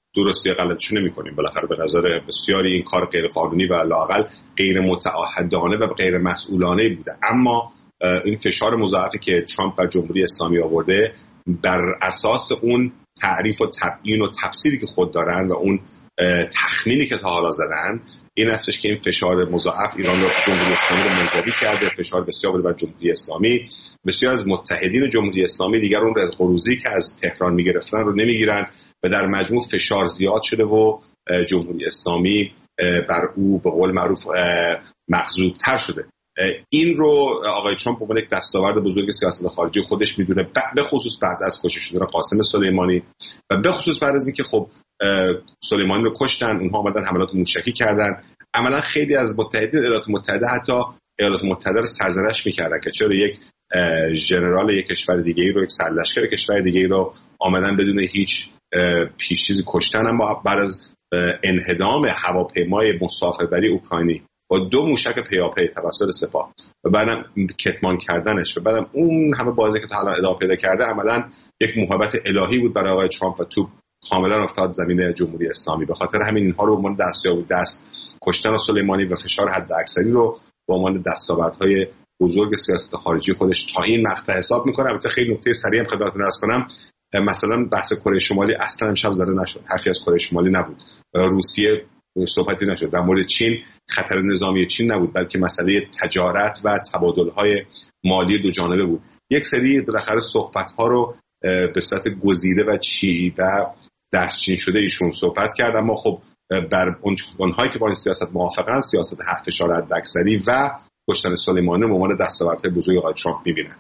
درستی غلطشو نمی‌کنیم. بالاخره به نظر بسیاری این کار غیر قانونی و لااقل غیر متعهدانه و غیر مسئولانه بوده. اما این فشار مضاعفی که ترامپ بر جمهوری اسلامی آورده بر اساس اون تعریف و تبیین و تفسیری که خود دارن و اون تخمینی که تا حالا زدن این هستش که این فشار مضاعف ایران رو جمهوری اسلامی رو منزوی کرده، فشار بسیار بوده بر جمهوری اسلامی. بسیار از متحدین جمهوری اسلامی دیگر اون رزق و روزی که از تهران میگرفتن رو نمیگیرن و در مجموع فشار زیاد شده و جمهوری اسلامی بر او به قول معروف مغضوب‌تر شده. این رو آقای ترامپ به عنوان یک دستاورد بزرگ سیاست خارجی خودش میدونه، به خصوص بعد از کشته شدن قاسم سلیمانی و به خصوص بعد از اینکه خب سلیمانی رو کشتن، اونها اومدن حملات موشکی کردن. عملا خیلی از متحدین ایالات متحده حتی ایالات متحده رو سرزنش میکردن که چرا یک ژنرال یک کشور دیگه‌ای رو، یک سرلشکر کشور دیگه‌ای رو آمدن بدون هیچ پیش چیزی کشتن. اما بعد از انهدام هواپیمای مسافربری اوکراینی با 2 موشک پیاپی توسط سپاه و بعدم کتمان کردنش و بعدم اون همه بازی که تا الان ادامه پیدا کرده عملاً یک محبت الهی بود برای آقای ترامپ و توپ کاملا افتاد زمین جمهوری اسلامی. به خاطر همین اینها رو به عنوان دست کشتن سلیمانی و فشار حداکثری رو به عنوان دستاوردهای بزرگ سیاست خارجی خودش تا این مقطع حساب میکنه. البته خیلی نکته سریع هم خدمتتون عرض کنم، مثلا بحث کره شمالی اصلا امشب زده نشد، حرفی از کره شمالی نبود، روسیه صحبتی نشد، در مورد چین خطر نظامی چین نبود، بلکه مسئله تجارت و تبادل‌های مالی دو جانبه بود. یک سری بالاخره صحبت‌ها رو به صورت گزیده و چیده دستچین شده ایشون صحبت کرد، اما خب بر اونهایی که با این سیاست موافقن سیاست فشار حداکثری و کشتن سلیمانی به عنوان دستاوردهای بزرگ آقای ترامپ می‌بینن.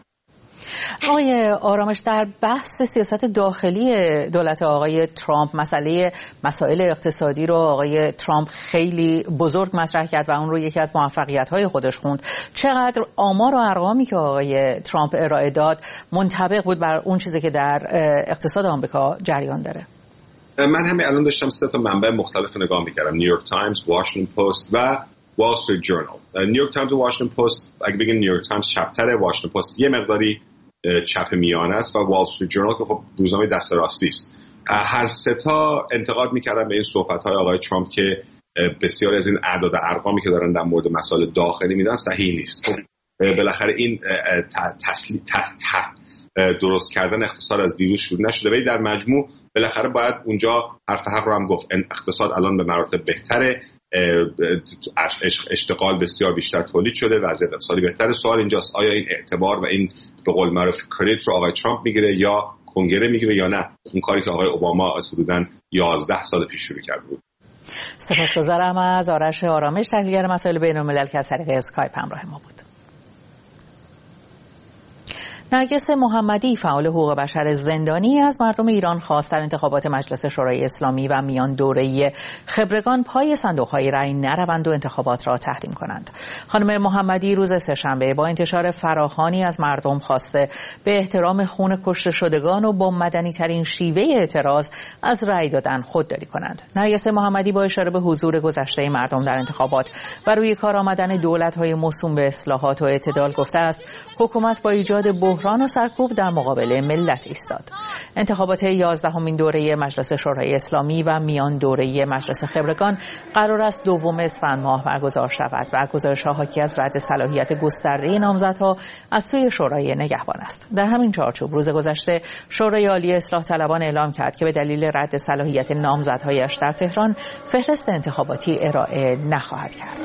آقای آرامش، در بحث سیاست داخلی دولت آقای ترامپ مسائل اقتصادی رو آقای ترامپ خیلی بزرگ مطرح کرد و اون رو یکی از موفقیت‌های خودش خوند. چقدر آمار و ارقامی که آقای ترامپ ارائه داد منطبق بود بر اون چیزی که در اقتصاد آمریکا جریان داره؟ من همین الان داشتم 3 تا منبع مختلف نگاه می‌کردم، نیویورک تایمز، واشنگتن پست و وال استریت جورنال. نیویورک تایمز و واشنگتن پست، اگه بگین نیویورک تایمز چپ‌تره، واشنگتن پست یه مقداری چپ میانه است و وال استریت جورنال که خب روزنامه دست راستی است. هر 3 تا انتقاد می‌کردن به این صحبت‌های آقای ترامپ که بسیاری از این اعداد و ارقامی که دارن در مورد مسائل داخلی میدن صحیح نیست. خب بالاخره این درست کردن اقتصاد از دیروز شروع نشده، ولی در مجموع بالاخره باید اونجا حرف حق رو هم گفت. اقتصاد الان به مراتب بهتره، اشتغال بسیار بیشتر تولید شده، وضعیت اقتصادی بهتره. سوال اینجاست آیا این اعتبار و این به قول معروف کردیت رو آقای ترامپ میگیره یا کنگره میگیره یا نه اون کاری که آقای اوباما از حدوداً 11 سال پیش شروع کرده بود. سپاسگزارم از آرش آرامش، تحلیلگر مسائل بین‌الملل که از طریق اسکایپ همراه ما بود. نرگس محمدی، فعال حقوق بشر زندانی، از مردم ایران خواست در انتخابات مجلس شورای اسلامی و میان دوره خبرگان پای صندوق‌های رأی نروند و انتخابات را تحریم کنند. خانم محمدی روز سه‌شنبه با انتشار فراخوانی از مردم خواسته به احترام خون کشته شدگان و با مدنی‌ترین شیوه اعتراض از رأی دادن خودداری کنند. نرگس محمدی با اشاره به حضور گذشته مردم در انتخابات و روی کار آمدن دولت‌های موسوم به اصلاحات و اعتدال گفته است حکومت با ایجاد بحران و سرکوب در مقابل ملت ایستاد. انتخابات 11مین دوره مجلس شورای اسلامی و میان دوره مجلس خبرگان قرار است 2 اسفند ماه برگزار شود و گزارش‌ها حاکی از رد صلاحیت گسترده نامزدها از سوی شورای نگهبان است. در همین چارچوب روز گذشته شورای عالی اصلاح طلبان اعلام کرد که به دلیل رد صلاحیت نامزدهایش در تهران فهرست انتخاباتی ارائه نخواهد کرد.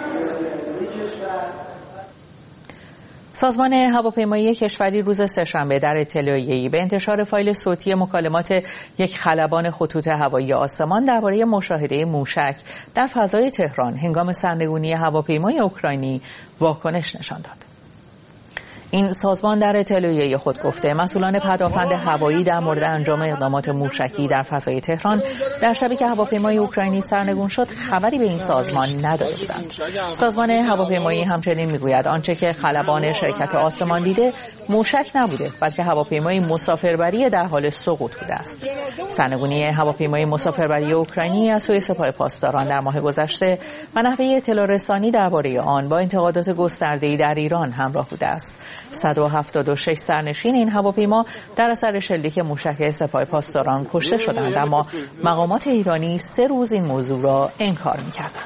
سازمان هواپیمایی کشوری روز سه‌شنبه در اطلاعیه‌ای به انتشار فایل صوتی مکالمات یک خلبان خطوط هوایی آسمان درباره مشاهده موشک در فضای تهران هنگام سرنگونی هواپیمای اوکراینی واکنش نشان داد. این سازمان در اطلاعیه خود گفته مسئولان پدافند هوایی در مورد انجام اقدامات موشکی در فضای تهران در شبی که هواپیمای اوکراینی سرنگون شد خبری به این سازمان نداده بودند. سازمان هواپیمایی همچنین میگوید آنچه که خلبان شرکت آسمان دیده موشک نبوده بلکه هواپیمای مسافربری در حال سقوط بوده است. سرنگونی هواپیمای مسافربری اوکراینی از سوی سپاه پاسداران در ماه گذشته و نحوه اطلاع رسانی درباره آن با انتقادات گسترده‌ای در ایران همراه بوده است. 176 سرنشین این هواپیما در اثر شلیک موشک سپاه پاسداران کشته شدند، اما مقامات ایرانی 3 روز این موضوع را انکار می‌کردند.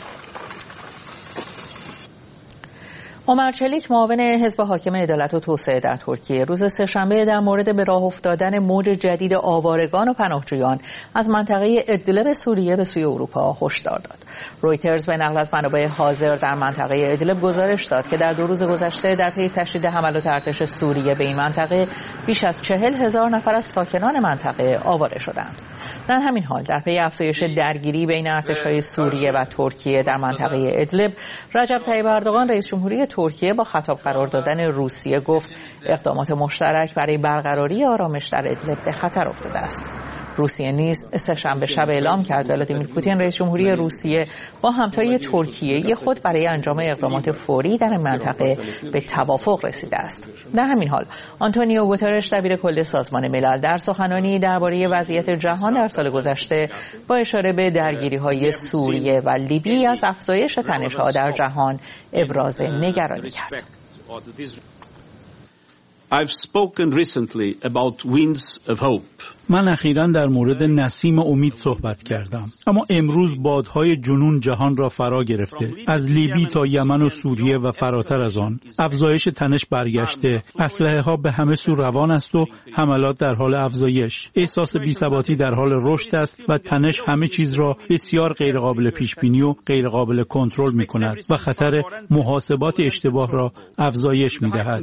عمر چلیک، معاون حزب حاکم عدالت و توسعه در ترکیه، روز سه‌شنبه در مورد به راه افتادن موج جدید آوارگان و پناهجویان از منطقه ادلب سوریه به سوی اروپا هشدار داد. رویترز به نقل از منابع حاضر در منطقه ادلب گزارش داد که در 2 روز گذشته در پی تشدید حملات ارتش سوریه به این منطقه بیش از 40,000 نفر از ساکنان منطقه آواره شدند. در همین حال در پی افزایش درگیری بین ارتش‌های سوریه و ترکیه در منطقه ادلب، رجب طیب اردوغان رئیس جمهوری ترکیه با خطاب قرار دادن روسیه گفت اقدامات مشترک برای برقراری آرامش در ادلب به خطر افتاده است. روسیه نیز سه‌شنبه شب اعلام کرد ولادیمیر پوتین رئیس جمهوری روسیه با همتای ترکیه خود برای انجام اقدامات فوری در منطقه به توافق رسیده است. در همین حال آنتونیو گوترش دبیر کل سازمان ملل در سخنرانی درباره وضعیت جهان در سال گذشته با اشاره به درگیری‌های سوریه و لیبی از افزایش تنش‌ها در جهان ابراز نگرانی کرد. I've spoken recently about winds of hope. من اخیراً در مورد نسیم امید صحبت کردم، اما امروز بادهای جنون جهان را فرا گرفته. از لیبی تا یمن و سوریه و فراتر از آن افزایش تنش برگشته، اسلحه ها به همه سو روان است و حملات در حال افزایش. احساس بی‌ثباتی در حال رشد است و تنش همه چیز را بسیار غیرقابل پیش بینی و غیرقابل کنترل می‌کند و خطر محاسبات اشتباه را افزایش می‌دهد.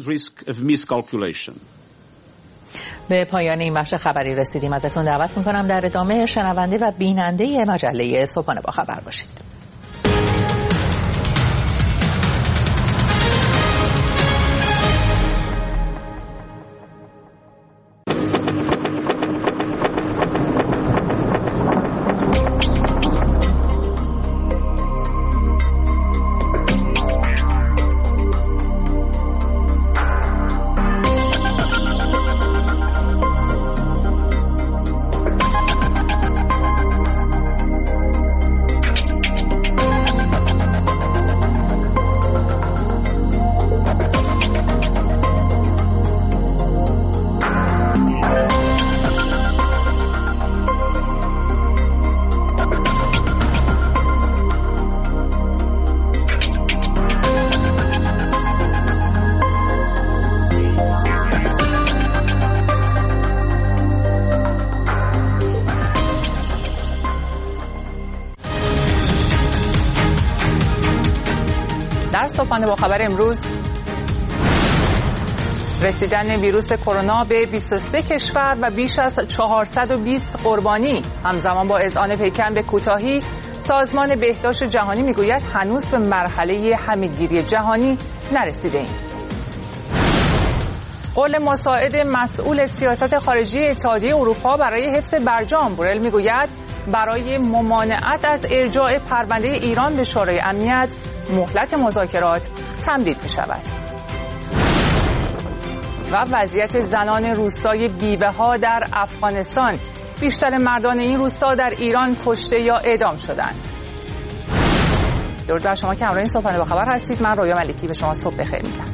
به پایان این بخش خبری رسیدیم. ازتون دعوت میکنم در ادامه شنونده و بیننده مجله صبحانه با خبر باشید. صبحانه با خبر امروز: رسیدن ویروس کرونا به 23 کشور و بیش از 420 قربانی. همزمان با اذعان پیکر به کوتاهی، سازمان بهداشت جهانی میگوید هنوز به مرحله همه‌گیری جهانی نرسیده ایم. قول مساعد مسئول سیاست خارجی اتحادیه اروپا برای حفظ برجام، بورل میگوید برای ممانعت از ارجاع پرونده ایران به شورای امنیت مهلت مذاکرات تمدید می شود. و وضعیت زنان روستای بیوه‌ها در افغانستان: بیشتر مردان این روستا در ایران کشته یا اعدام شدند. درود بر شما که همراه این صبحانه با خبر هستید. من رویا ملکی به شما صبح بخیر میگم.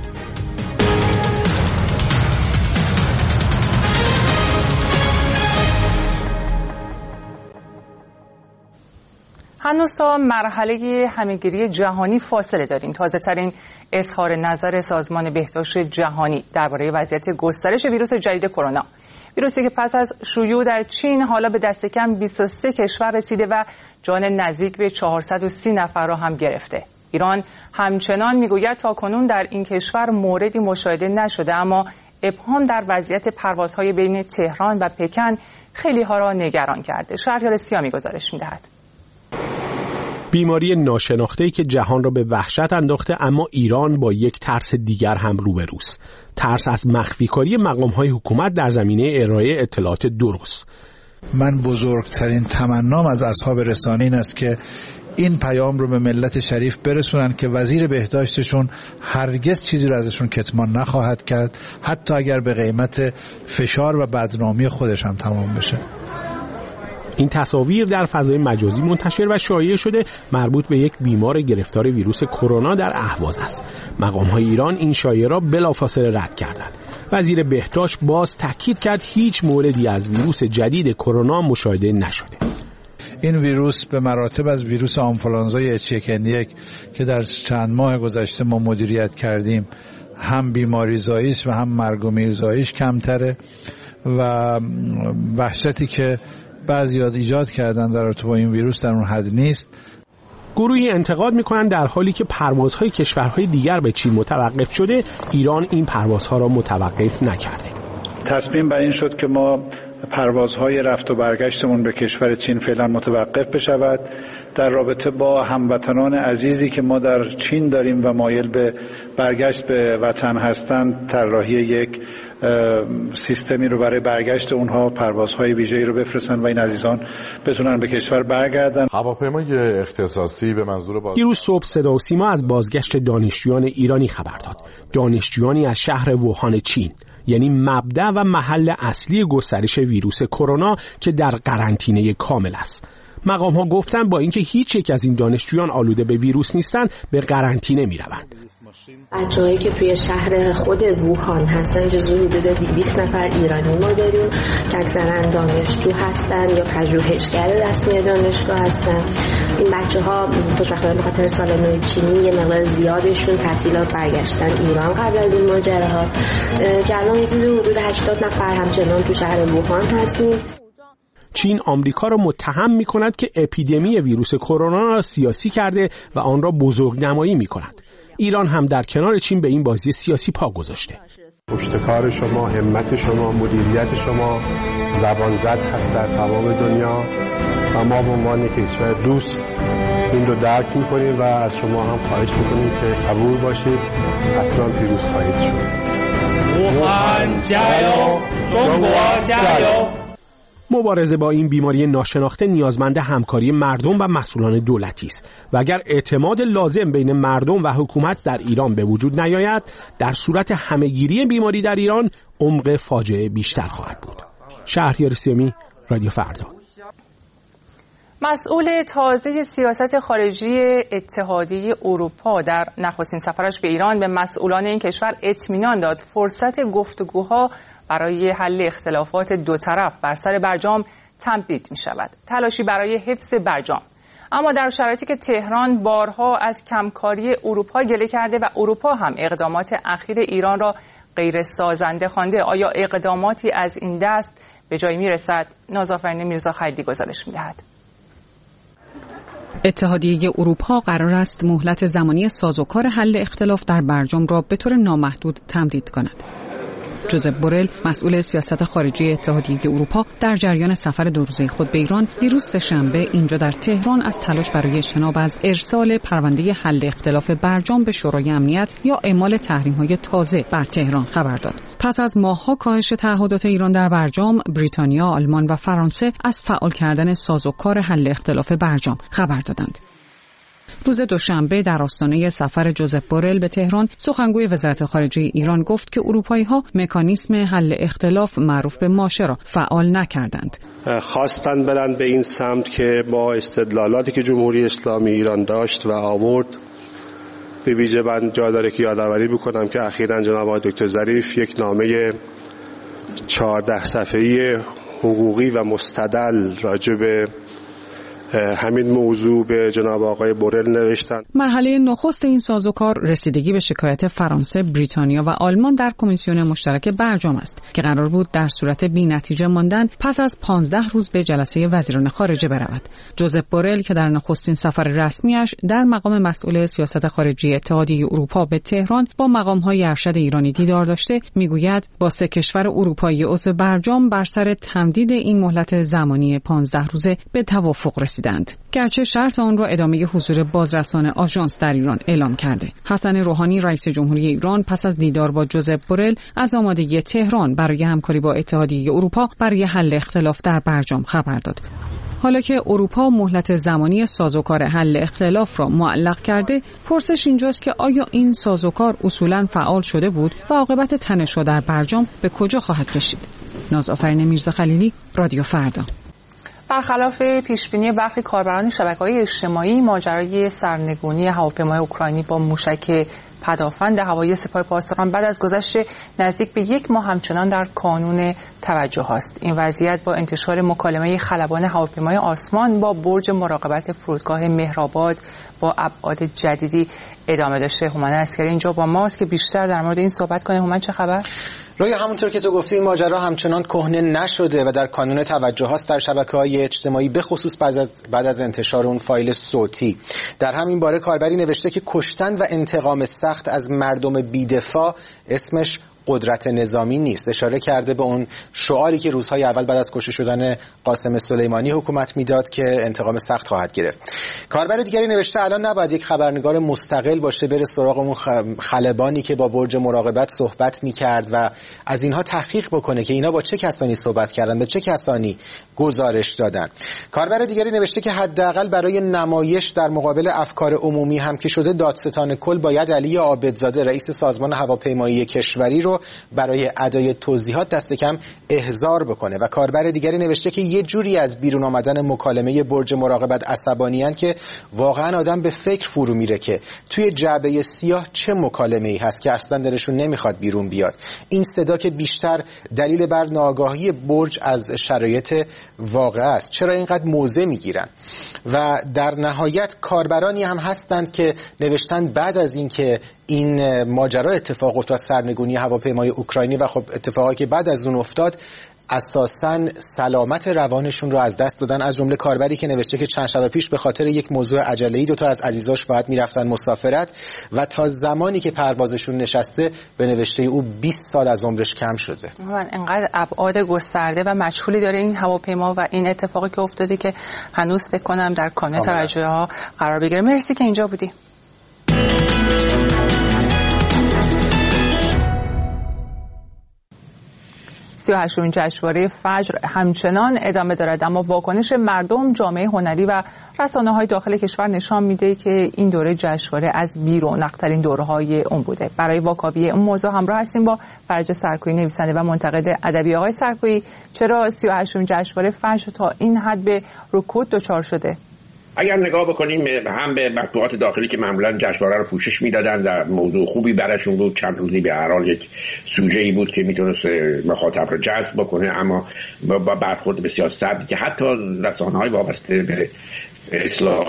هنوز تا مرحله همه‌گیری جهانی فاصله داریم. تازه ترین اظهار نظر سازمان بهداشت جهانی درباره وضعیت گسترش ویروس جدید کرونا، ویروسی که پس از شیوع در چین حالا به دست کم 23 کشور رسیده و جان نزدیک به 430 نفر را هم گرفته. ایران همچنان میگوید تاکنون در این کشور موردی مشاهده نشده، اما ابهام در وضعیت پروازهای بین تهران و پکن خیلی ها را نگران کرده. شهریار سیامی گزارش می‌دهد. بیماری ناشناخته‌ای که جهان را به وحشت انداخته، اما ایران با یک ترس دیگر هم روبروست. ترس از مخفیکاری مقام‌های حکومت در زمینه ارائه اطلاعات درست. من بزرگترین تمنام از اصحاب رسانه این است که این پیام رو به ملت شریف برسونن که وزیر بهداشتشون هرگز چیزی رو ازشون کتمان نخواهد کرد، حتی اگر به قیمت فشار و بدنامی خودش هم تمام بشه. این تصاویر در فضای مجازی منتشر و شایع شده مربوط به یک بیمار گرفتار ویروس کرونا در اهواز است. مقام‌های ایران این شایعه را بلافاصله رد کردند. وزیر بهداشت باز تاکید کرد هیچ موردی از ویروس جدید کرونا مشاهده نشده. این ویروس به مراتب از ویروس آنفولانزای H1N1 که در چند ماه گذشته ما مدیریت کردیم هم بیماری زاییش و هم مرگ و میر زاییش کمتره و وحشتی که بعضی‌ها ایجاد کردن در ارتباط با این ویروس در اون حد نیست. گروهی انتقاد می‌کنند در حالی که پروازهای کشورهای دیگر به چین متوقف شده، ایران این پروازها را متوقف نکرده. تصمیم بر این شد که ما پروازهای رفت و برگشتمون به کشور چین فعلا متوقف بشود. در رابطه با هموطنان عزیزی که ما در چین داریم و مایل به برگشت به وطن هستند، طراحی یک سیستمی رو برای برگشت اونها، پروازهای ویژه‌ای رو بفرستن و این عزیزان بتونن به کشور برگردن. هواپیمای اختصاصی به منظور دیروز صبح صدا و سیما از بازگشت دانشجویان ایرانی خبر داد. دانشجویانی از شهر ووهان چین، یعنی مبدأ و محل اصلی گسترش ویروس کرونا که در قرنطینه کامل است. مقام‌ها گفتند با اینکه هیچ یک از این دانشجویان آلوده به ویروس نیستند، به قرنطینه می‌روند. بچه‌هایی که توی شهر خود ووهان هستن که حدود 200 نفر ایرانی ما داریم که اکثرا دانشجو هستن یا پژوهشگر رسمی دانشگاه هستن. این بچه‌ها خوشبختانه به خاطر سال نو چینی یه مقدار زیادشون تعطیلات برگشتن ایران قبل از این ماجراها که الان حدود 80 نفر همچنان تو شهر ووهان هستیم. چین آمریکا را متهم می‌کند که اپیدمی ویروس کرونا را سیاسی کرده و آن را بزرگنمایی می‌کند. ایران هم در کنار چین به این بازی سیاسی پا گذاشته. پشتکار شما، همت شما، مدیریت شما زبان زد هست در تمام دنیا و ما به عنوان کشور دوست این رو درک می‌کنیم و از شما هم خواهش می‌کنیم که صبور باشید، حتما پیروز خواهید شد. ووهان جایو، جنگو جایو. مبارزه با این بیماری ناشناخته نیازمند همکاری مردم و مسئولان دولتی است و اگر اعتماد لازم بین مردم و حکومت در ایران به وجود نیاید، در صورت همه‌گیری بیماری در ایران عمق فاجعه بیشتر خواهد بود. شهریار سیامی، رادیو فردا. مسئول تازه سیاست خارجی اتحادیه اروپا در نخستین سفرش به ایران به مسئولان این کشور اطمینان داد فرصت گفتگوها برای حل اختلافات دو طرف بر سر برجام تمدید می شود. تلاشی برای حفظ برجام. اما در شرایطی که تهران بارها از کمکاری اروپا گله کرده و اروپا هم اقدامات اخیر ایران را غیر سازنده خوانده، آیا اقداماتی از این دست به جایی می رسد؟ نازآفرین میرزا خلیلی گزارش می دهد. اتحادیه اروپا قرار است مهلت زمانی سازوکار حل اختلاف در برجام را به طور نامحدود تمدید کند. جوزپ بورل، مسئول سیاست خارجی اتحادیه اروپا، در جریان سفر 2 روزه خود به ایران دیروز سه‌شنبه اینجا در تهران از تلاش برای اجتناب از ارسال پرونده حل اختلاف برجام به شورای امنیت یا اعمال تحریم‌های تازه بر تهران خبر داد. پس از ماه‌ها کاهش تعهدات ایران در برجام، بریتانیا، آلمان و فرانسه از فعال کردن سازوکار حل اختلاف برجام خبر دادند. روز دوشنبه در آستانه سفر جوزپ بورل به تهران، سخنگوی وزارت خارجه ایران گفت که اروپایی‌ها مکانیسم حل اختلاف معروف به ماشه را فعال نکردند. خواستند برند به این سمت که با استدلالاتی که جمهوری اسلامی ایران داشت و آورد، به ویژه من جا داره که یادآوری بکنم که اخیراً جناب آقای دکتر ظریف یک نامه 14 صفحه‌ای حقوقی و مستدل راجع به همین موضوع به جناب آقای بورل نوشتن. مرحله نخست این سازوکار رسیدگی به شکایت فرانسه، بریتانیا و آلمان در کمیسیون مشترک برجام است که قرار بود در صورت بی‌نتیجه ماندن پس از 15 روز به جلسه وزیران خارجه برود. جوزپ بورل که در نخستین سفر رسمیش در مقام مسئول سیاست خارجی اتحادیه اروپا به تهران با مقام‌های ارشد ایرانی دیدار داشته، میگوید با 3 کشور اروپایی عضو برجام بر سر تمدید این مهلت زمانی 15 روزه به توافق رسیدند. گرچه شرط آن را ادامه حضور بازرسان آژانس در ایران اعلام کرده. حسن روحانی رئیس جمهوری ایران پس از دیدار با جوزپ بورل از آمادگی تهران برای همکاری با اتحادیه اروپا برای حل اختلاف در برجام خبر داد. حالا که اروپا مهلت زمانی سازوکار حل اختلاف را معلق کرده، پرسش اینجاست که آیا این سازوکار اصولاً فعال شده بود و عاقبت تنش‌ها در برجام به کجا خواهد کشید؟ نازآفرین میرزا خلیلی، رادیو فردا. برخلاف پیشبینی برخی کاربران شبکه‌های اجتماعی، ماجرای سرنگونی هواپیمای اوکراینی با موشک پدافند هوایی سپاه پاسداران بعد از گذشت نزدیک به 1 ماه همچنان در کانون توجه است. این وضعیت با انتشار مکالمه خلبان هواپیمای آسمان با برج مراقبت فرودگاه مهرآباد با ابعاد جدیدی ادامه داشته. هومن عسکری اینجا با ماست که بیشتر در مورد این صحبت کنه. هومن چه خبر؟ روی همونطور که تو گفتی این ماجرا همچنان کهنه نشده و در کانون توجه هاست در شبکه‌های اجتماعی، به خصوص بعد از انتشار اون فایل صوتی. در همین باره کاربری نوشته که کشتن و انتقام سخت از مردم بی‌دفاع اسمش قدرت نظامی نیست. اشاره کرده به اون شعاری که روزهای اول بعد از کشته شدن قاسم سلیمانی حکومت میداد که انتقام سخت خواهد گرفت. کاربر دیگری نوشته الان نباید یک خبرنگار مستقل باشه بره سراغ اون خلبانی که با برج مراقبت صحبت میکرد و از اینها تحقیق بکنه که اینا با چه کسانی صحبت کردن، به چه کسانی گزارش دادن. کاربر دیگری نوشته که حداقل برای نمایش در مقابل افکار عمومی هم که شده، دادستان کل باید علی عابدزاده رئیس سازمان هواپیمایی کشوری رو برای ادای توضیحات دست کم احضار بکنه. و کاربر دیگری نوشته که یه جوری از بیرون آمدن مکالمه برج مراقبت عصبانیان که واقعا آدم به فکر فرو میره که توی جعبه سیاه چه مکالمه‌ای هست که اصلا دلشون نمیخواد بیرون بیاد. این صدا که بیشتر دلیل بر ناآگاهی برج از شرایط واقع است. چرا اینقدر موضع میگیرن؟ و در نهایت کاربرانی هم هستند که نوشتند بعد از اینکه این ماجرا اتفاق افتاد، سرنگونی هواپیمای اوکراینی و خب اتفاقی که بعد از اون افتاد، اساساً سلامت روانشون رو از دست دادن. از جمله کاربری که نوشته که چند شب پیش به خاطر یک موضوع عجله‌ای 2 تا از عزیزاش باید میرفتن مسافرت و تا زمانی که پروازشون نشسته به نوشته او 20 سال از عمرش کم شده. من انقدر ابعاد گسترده و مجهولی داره این هواپیما و این اتفاقی که افتاده که هنوز فکر کنم در کانون توجه ها قرار بگیره. مرسی که اینجا بودی. 38مین جشنواره فجر همچنان ادامه دارد، اما واکنش مردم، جامعه هنری و رسانه‌های داخل کشور نشان میده که این دوره جشنواره از بی‌رونق‌ترین دوره‌های اون بوده. برای واکاوی این موضوع همراه هستیم با فرج سرکویی، نویسنده و منتقد ادبی. آقای سرکویی، چرا 38مین جشنواره فجر تا این حد به رکود دچار شده؟ اگر نگاه بکنیم هم به مطبوعات داخلی که معمولا جشنواره رو پوشش میدادن و موضوع خوبی براشون بود، چند روزی به هر حال یک سوژه‌ای بود که میتونست مخاطب رو جذب بکنه، اما با برخورد بسیار سردی که حتی رسانه‌های وابسته به اصلاح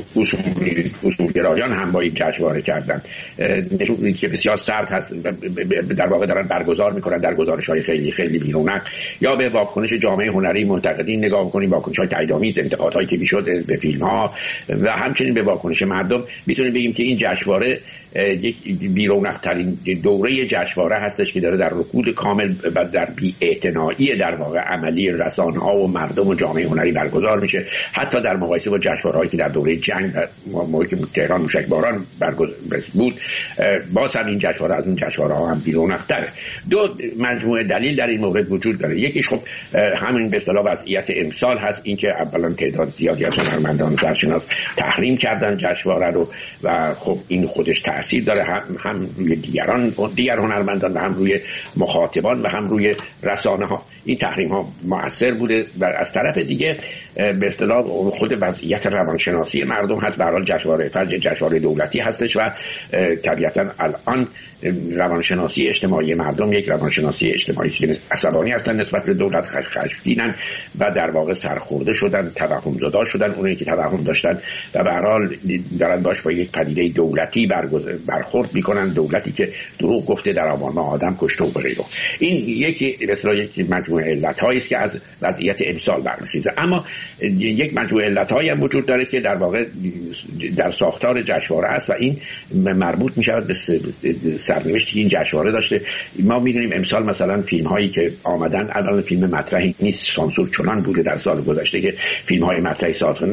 اصولگرایان هم با این جشنواره کردن، نشون میده که بسیار سرد هست. در واقع دارن برگزار میکنن در گزارش‌های خیلی خیلی بیرونق. یا به واکنش جامعه هنری منتقدین نگاه بکنیم، واکنش‌های تاییدآمیز، انتقادهایی که میشد به فیلم‌ها و همچنین به واکنش مردم، میتونیم بگیم که این جشنواره یک بیرونق‌ترین دوره جشنواره هستش که داره در رکود کامل و در بی‌اعتنایی در واقع عملی رسانه‌ها و مردم و جامعه هنری برگزار میشه. حتی در مقایسه با جشنواره‌هایی که در دوره جنگ موقعی که تهران موشکباران بود، باز هم این جشنواره از اون جشنواره‌ها هم بی‌رونق‌تره. 2 مجموعه دلیل در این مورد وجود داره. یکیش خب همین به اصطلاح وضعیت امسال هست، اینکه اولا تعداد زیادی از هنرمندان سرشناس تحریم کردن جشنواره رو و خب این خودش تاثیر داره هم روی دیگر هنرمندان و هم روی مخاطبان و هم روی رسانه‌ها. این تحریم‌ها مؤثر بوده و از طرف دیگه به اصطلاح خود وضعیت روانشناسی مردم هست. به هر حال جشنواره فجر جشنواره دولتی هستش و طبیعتاً الان روانشناسی اجتماعی مردم یک روانشناسی اجتماعی که عصبانی هستن نسبت به دولت، خشمگینن و در واقع سرخورده شدن، توهم زدا شدن. اونایی که توهم داشتن و به هر حال دارن باش با یک پدیده دولتی برخورد میکنن، دولتی که دروغ گفته، در آبان آدم کشته و غیره. این یک مجموعه علت‌هایی است که از وضعیت امسال برمیخیزه. اما یک مجموعه علت‌هایی هم وجود داره که در واقع در ساختار جشنواره است و این مربوط می‌شود به سرنوشتی که این جشنواره داشته. ما می‌دونیم امسال مثلا فیلم‌هایی که آمدن الان فیلم مطرحی نیست، سانسور چنان بوده در سال گذشته که فیلم‌های مطرحی ساخته نشده.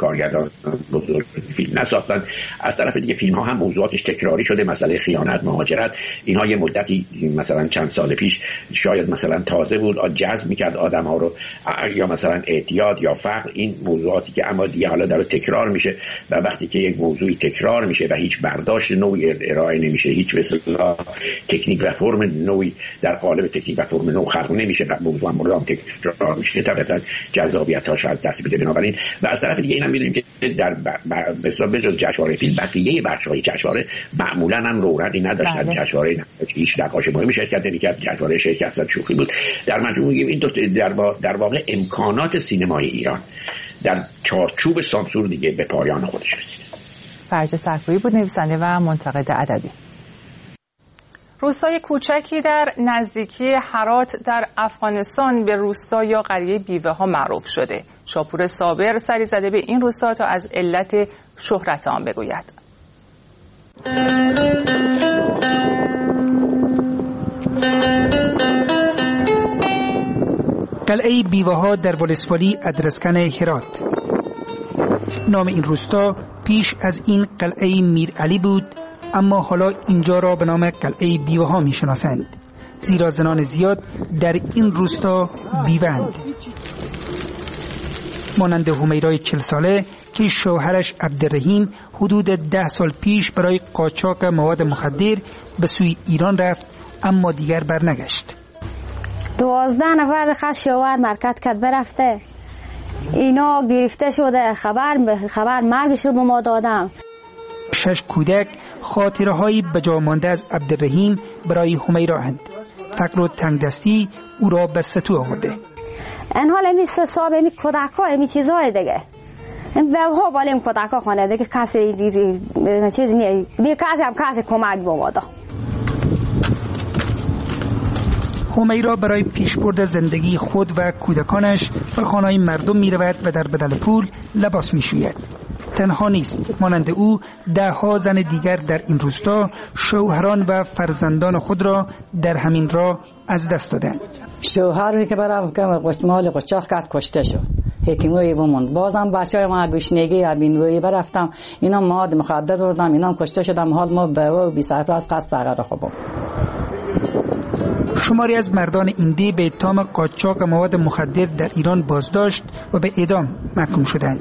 کارگردان بزرگ فیلم نساختن. از طرف دیگه فیلم ها هم موضوعاتش تکراری شده، مسئله خیانت، مهاجرت، اینها یه مدتی مثلا چند سال پیش شاید مثلا تازه بود، جذب میکرد آدم ها رو، یا مثلا اعتیاد یا فقر، این موضوعاتی که اما دیگه حالا داره تکرار میشه و وقتی که یک موضوعی تکرار میشه و هیچ برداشت نوعی ارائه نمیشه، هیچ مثلا تکنیک و فرم نوعی در قالب تکنیک و فرم نو خلق نمیشه و موضوع هم مدام تکرار میشه، طبعا جذابیت‌هاش از دست میده. بنابراین و از طرف دیگه اینم می‌دونیم که در بجز جشنواره فیلم بقیه بخش‌های جشنواره معمولاً هم رونقی نداشتن. جشنواره هیچ نقاش مهمی شرکت نمی‌کرد، جشنواره شرکت شوخی بود. در مجموع این در واقع امکانات سینمای ایران در چارچوب سانسور دیگه به پایان خودش رسید. فرج سرکویی بود، نویسنده و منتقد ادبی. روستای کوچکی در نزدیکی هرات در افغانستان به روستا یا قریه بیوه ها معروف شده. شاپور صابر سری زده به این روستا تا از علت شهرت آن بگوید. قلعه بیوه ها در ولسوالی ادرسکن هرات. نام این روستا پیش از این قلعه میر علی بود، اما حالا اینجا را به نام قلعه بیوه ها می شناسند، زیرا زنان زیاد در این روستا بیوه‌اند. مانند همیرای 40 ساله که شوهرش عبدالرحیم حدود 10 سال پیش برای قاچاق مواد مخدر به سوی ایران رفت، اما دیگر برنگشت. 12 نفر خاص شوهر مرکت کرد برفته، اینا گرفته شده، خبر مرگش رو به ما دادم. 6 کودک خاطره هایی به جا مانده از عبدالرحیم برای همیرا اند. فقر و تنگدستی او را به ستو آورده. این حال امی صاحب امی کودک ها امی چیزهای دیگه، این بها بالا امی کودک ها خانه دیگه کسی چیز نیه، دیگه کسی کمک بوادا. همیرا برای پیشبرد زندگی خود و کودکانش به خانه‌های مردم می رود و در بدل پول لباس می شوید. تنها نیست، مانند او 10 زن دیگر در این روستا شوهران و فرزندان خود را در همین راه از دست دادند. شوهری که برای مال قاچاق کرد کشته شد، حکیموی بموند. بازم بچه‌های ما گوشنگی ابینوی برفتم، اینا مواد مخدر بردم، اینا کشته شدم. حال ما به و بی سرپرست قصد سرقه خوبم. شماری از مردان این دی به اتهام قاچاق مواد مخدر در ایران بازداشت و به اعدام محکوم شدند.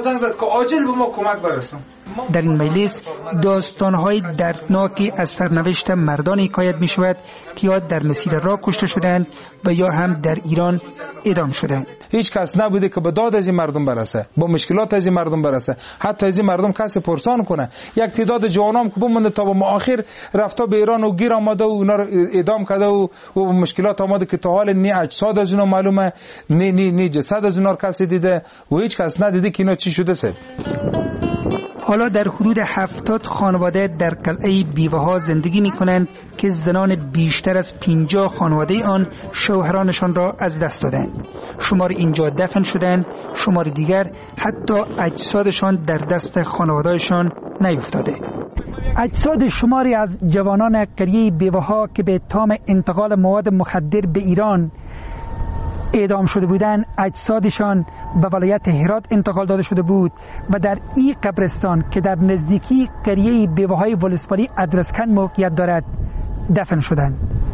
در این مجلس داستان‌های دردناکی از سرنوشت مردان حکایت می‌شود که یا در مسیر راه کشته شدند و یا هم در ایران اعدام شدند. هیچ کس نبوده که به داد از این مردم برسه، با مشکلات از این مردم برسه، حتی از این مردم کسی پرسان کنه. یک تعداد جوانام که بمونده تا به آخر رفته به ایران و گیر آمده و اونا رو اعدام کرده و مشکلات آمده که تا حال نه اجساد از اینا معلومه، نه جسد از اینا کسی دیده و هیچ کس ندیده که اینا چی شده سه. حالا در حدود 70 خانواده در قلعه بیوه ها زندگی می کنند که زنان بیشتر از 50 خانواده آن شوهرانشان را از دست دادند. شمار اینجا دفن شدند، شمار دیگر حتی اجسادشان در دست خانوادهشان نیفتاده. اجساد شماری از جوانان قریه بیوه ها که به اتهام انتقال مواد مخدر به ایران اعدام شده بودند، اجسادشان به ولایت هرات انتقال داده شده بود و در این قبرستان که در نزدیکی قریه بیوه‌های ولسوالی ادرسکن موقعیت دارد دفن شدند.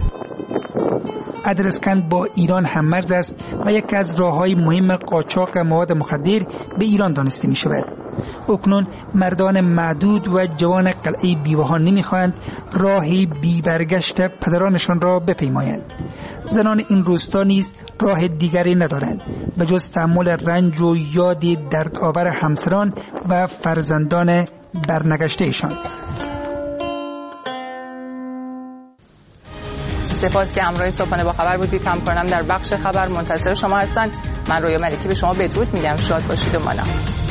ادرسکن با ایران هم‌مرز است و یکی از راه‌های مهم قاچاق مواد مخدر به ایران دانسته می‌شود. اکنون مردان معدود و جوان قلعه بیوه ها نمی‌خواهند راهی بی برگشت پدرانشان را بپیمایند. زنان این روستا نیز راه دیگری ندارند به جز تحمل رنج و یاد دردآور همسران و فرزندان برنگشتهشان. سپاس که همراه صبحانه با خبر بودید. همکارانم در بخش خبر منتظر شما هستند. من رویا ملکی به شما بدرود میگم. شاد باشید و مانا.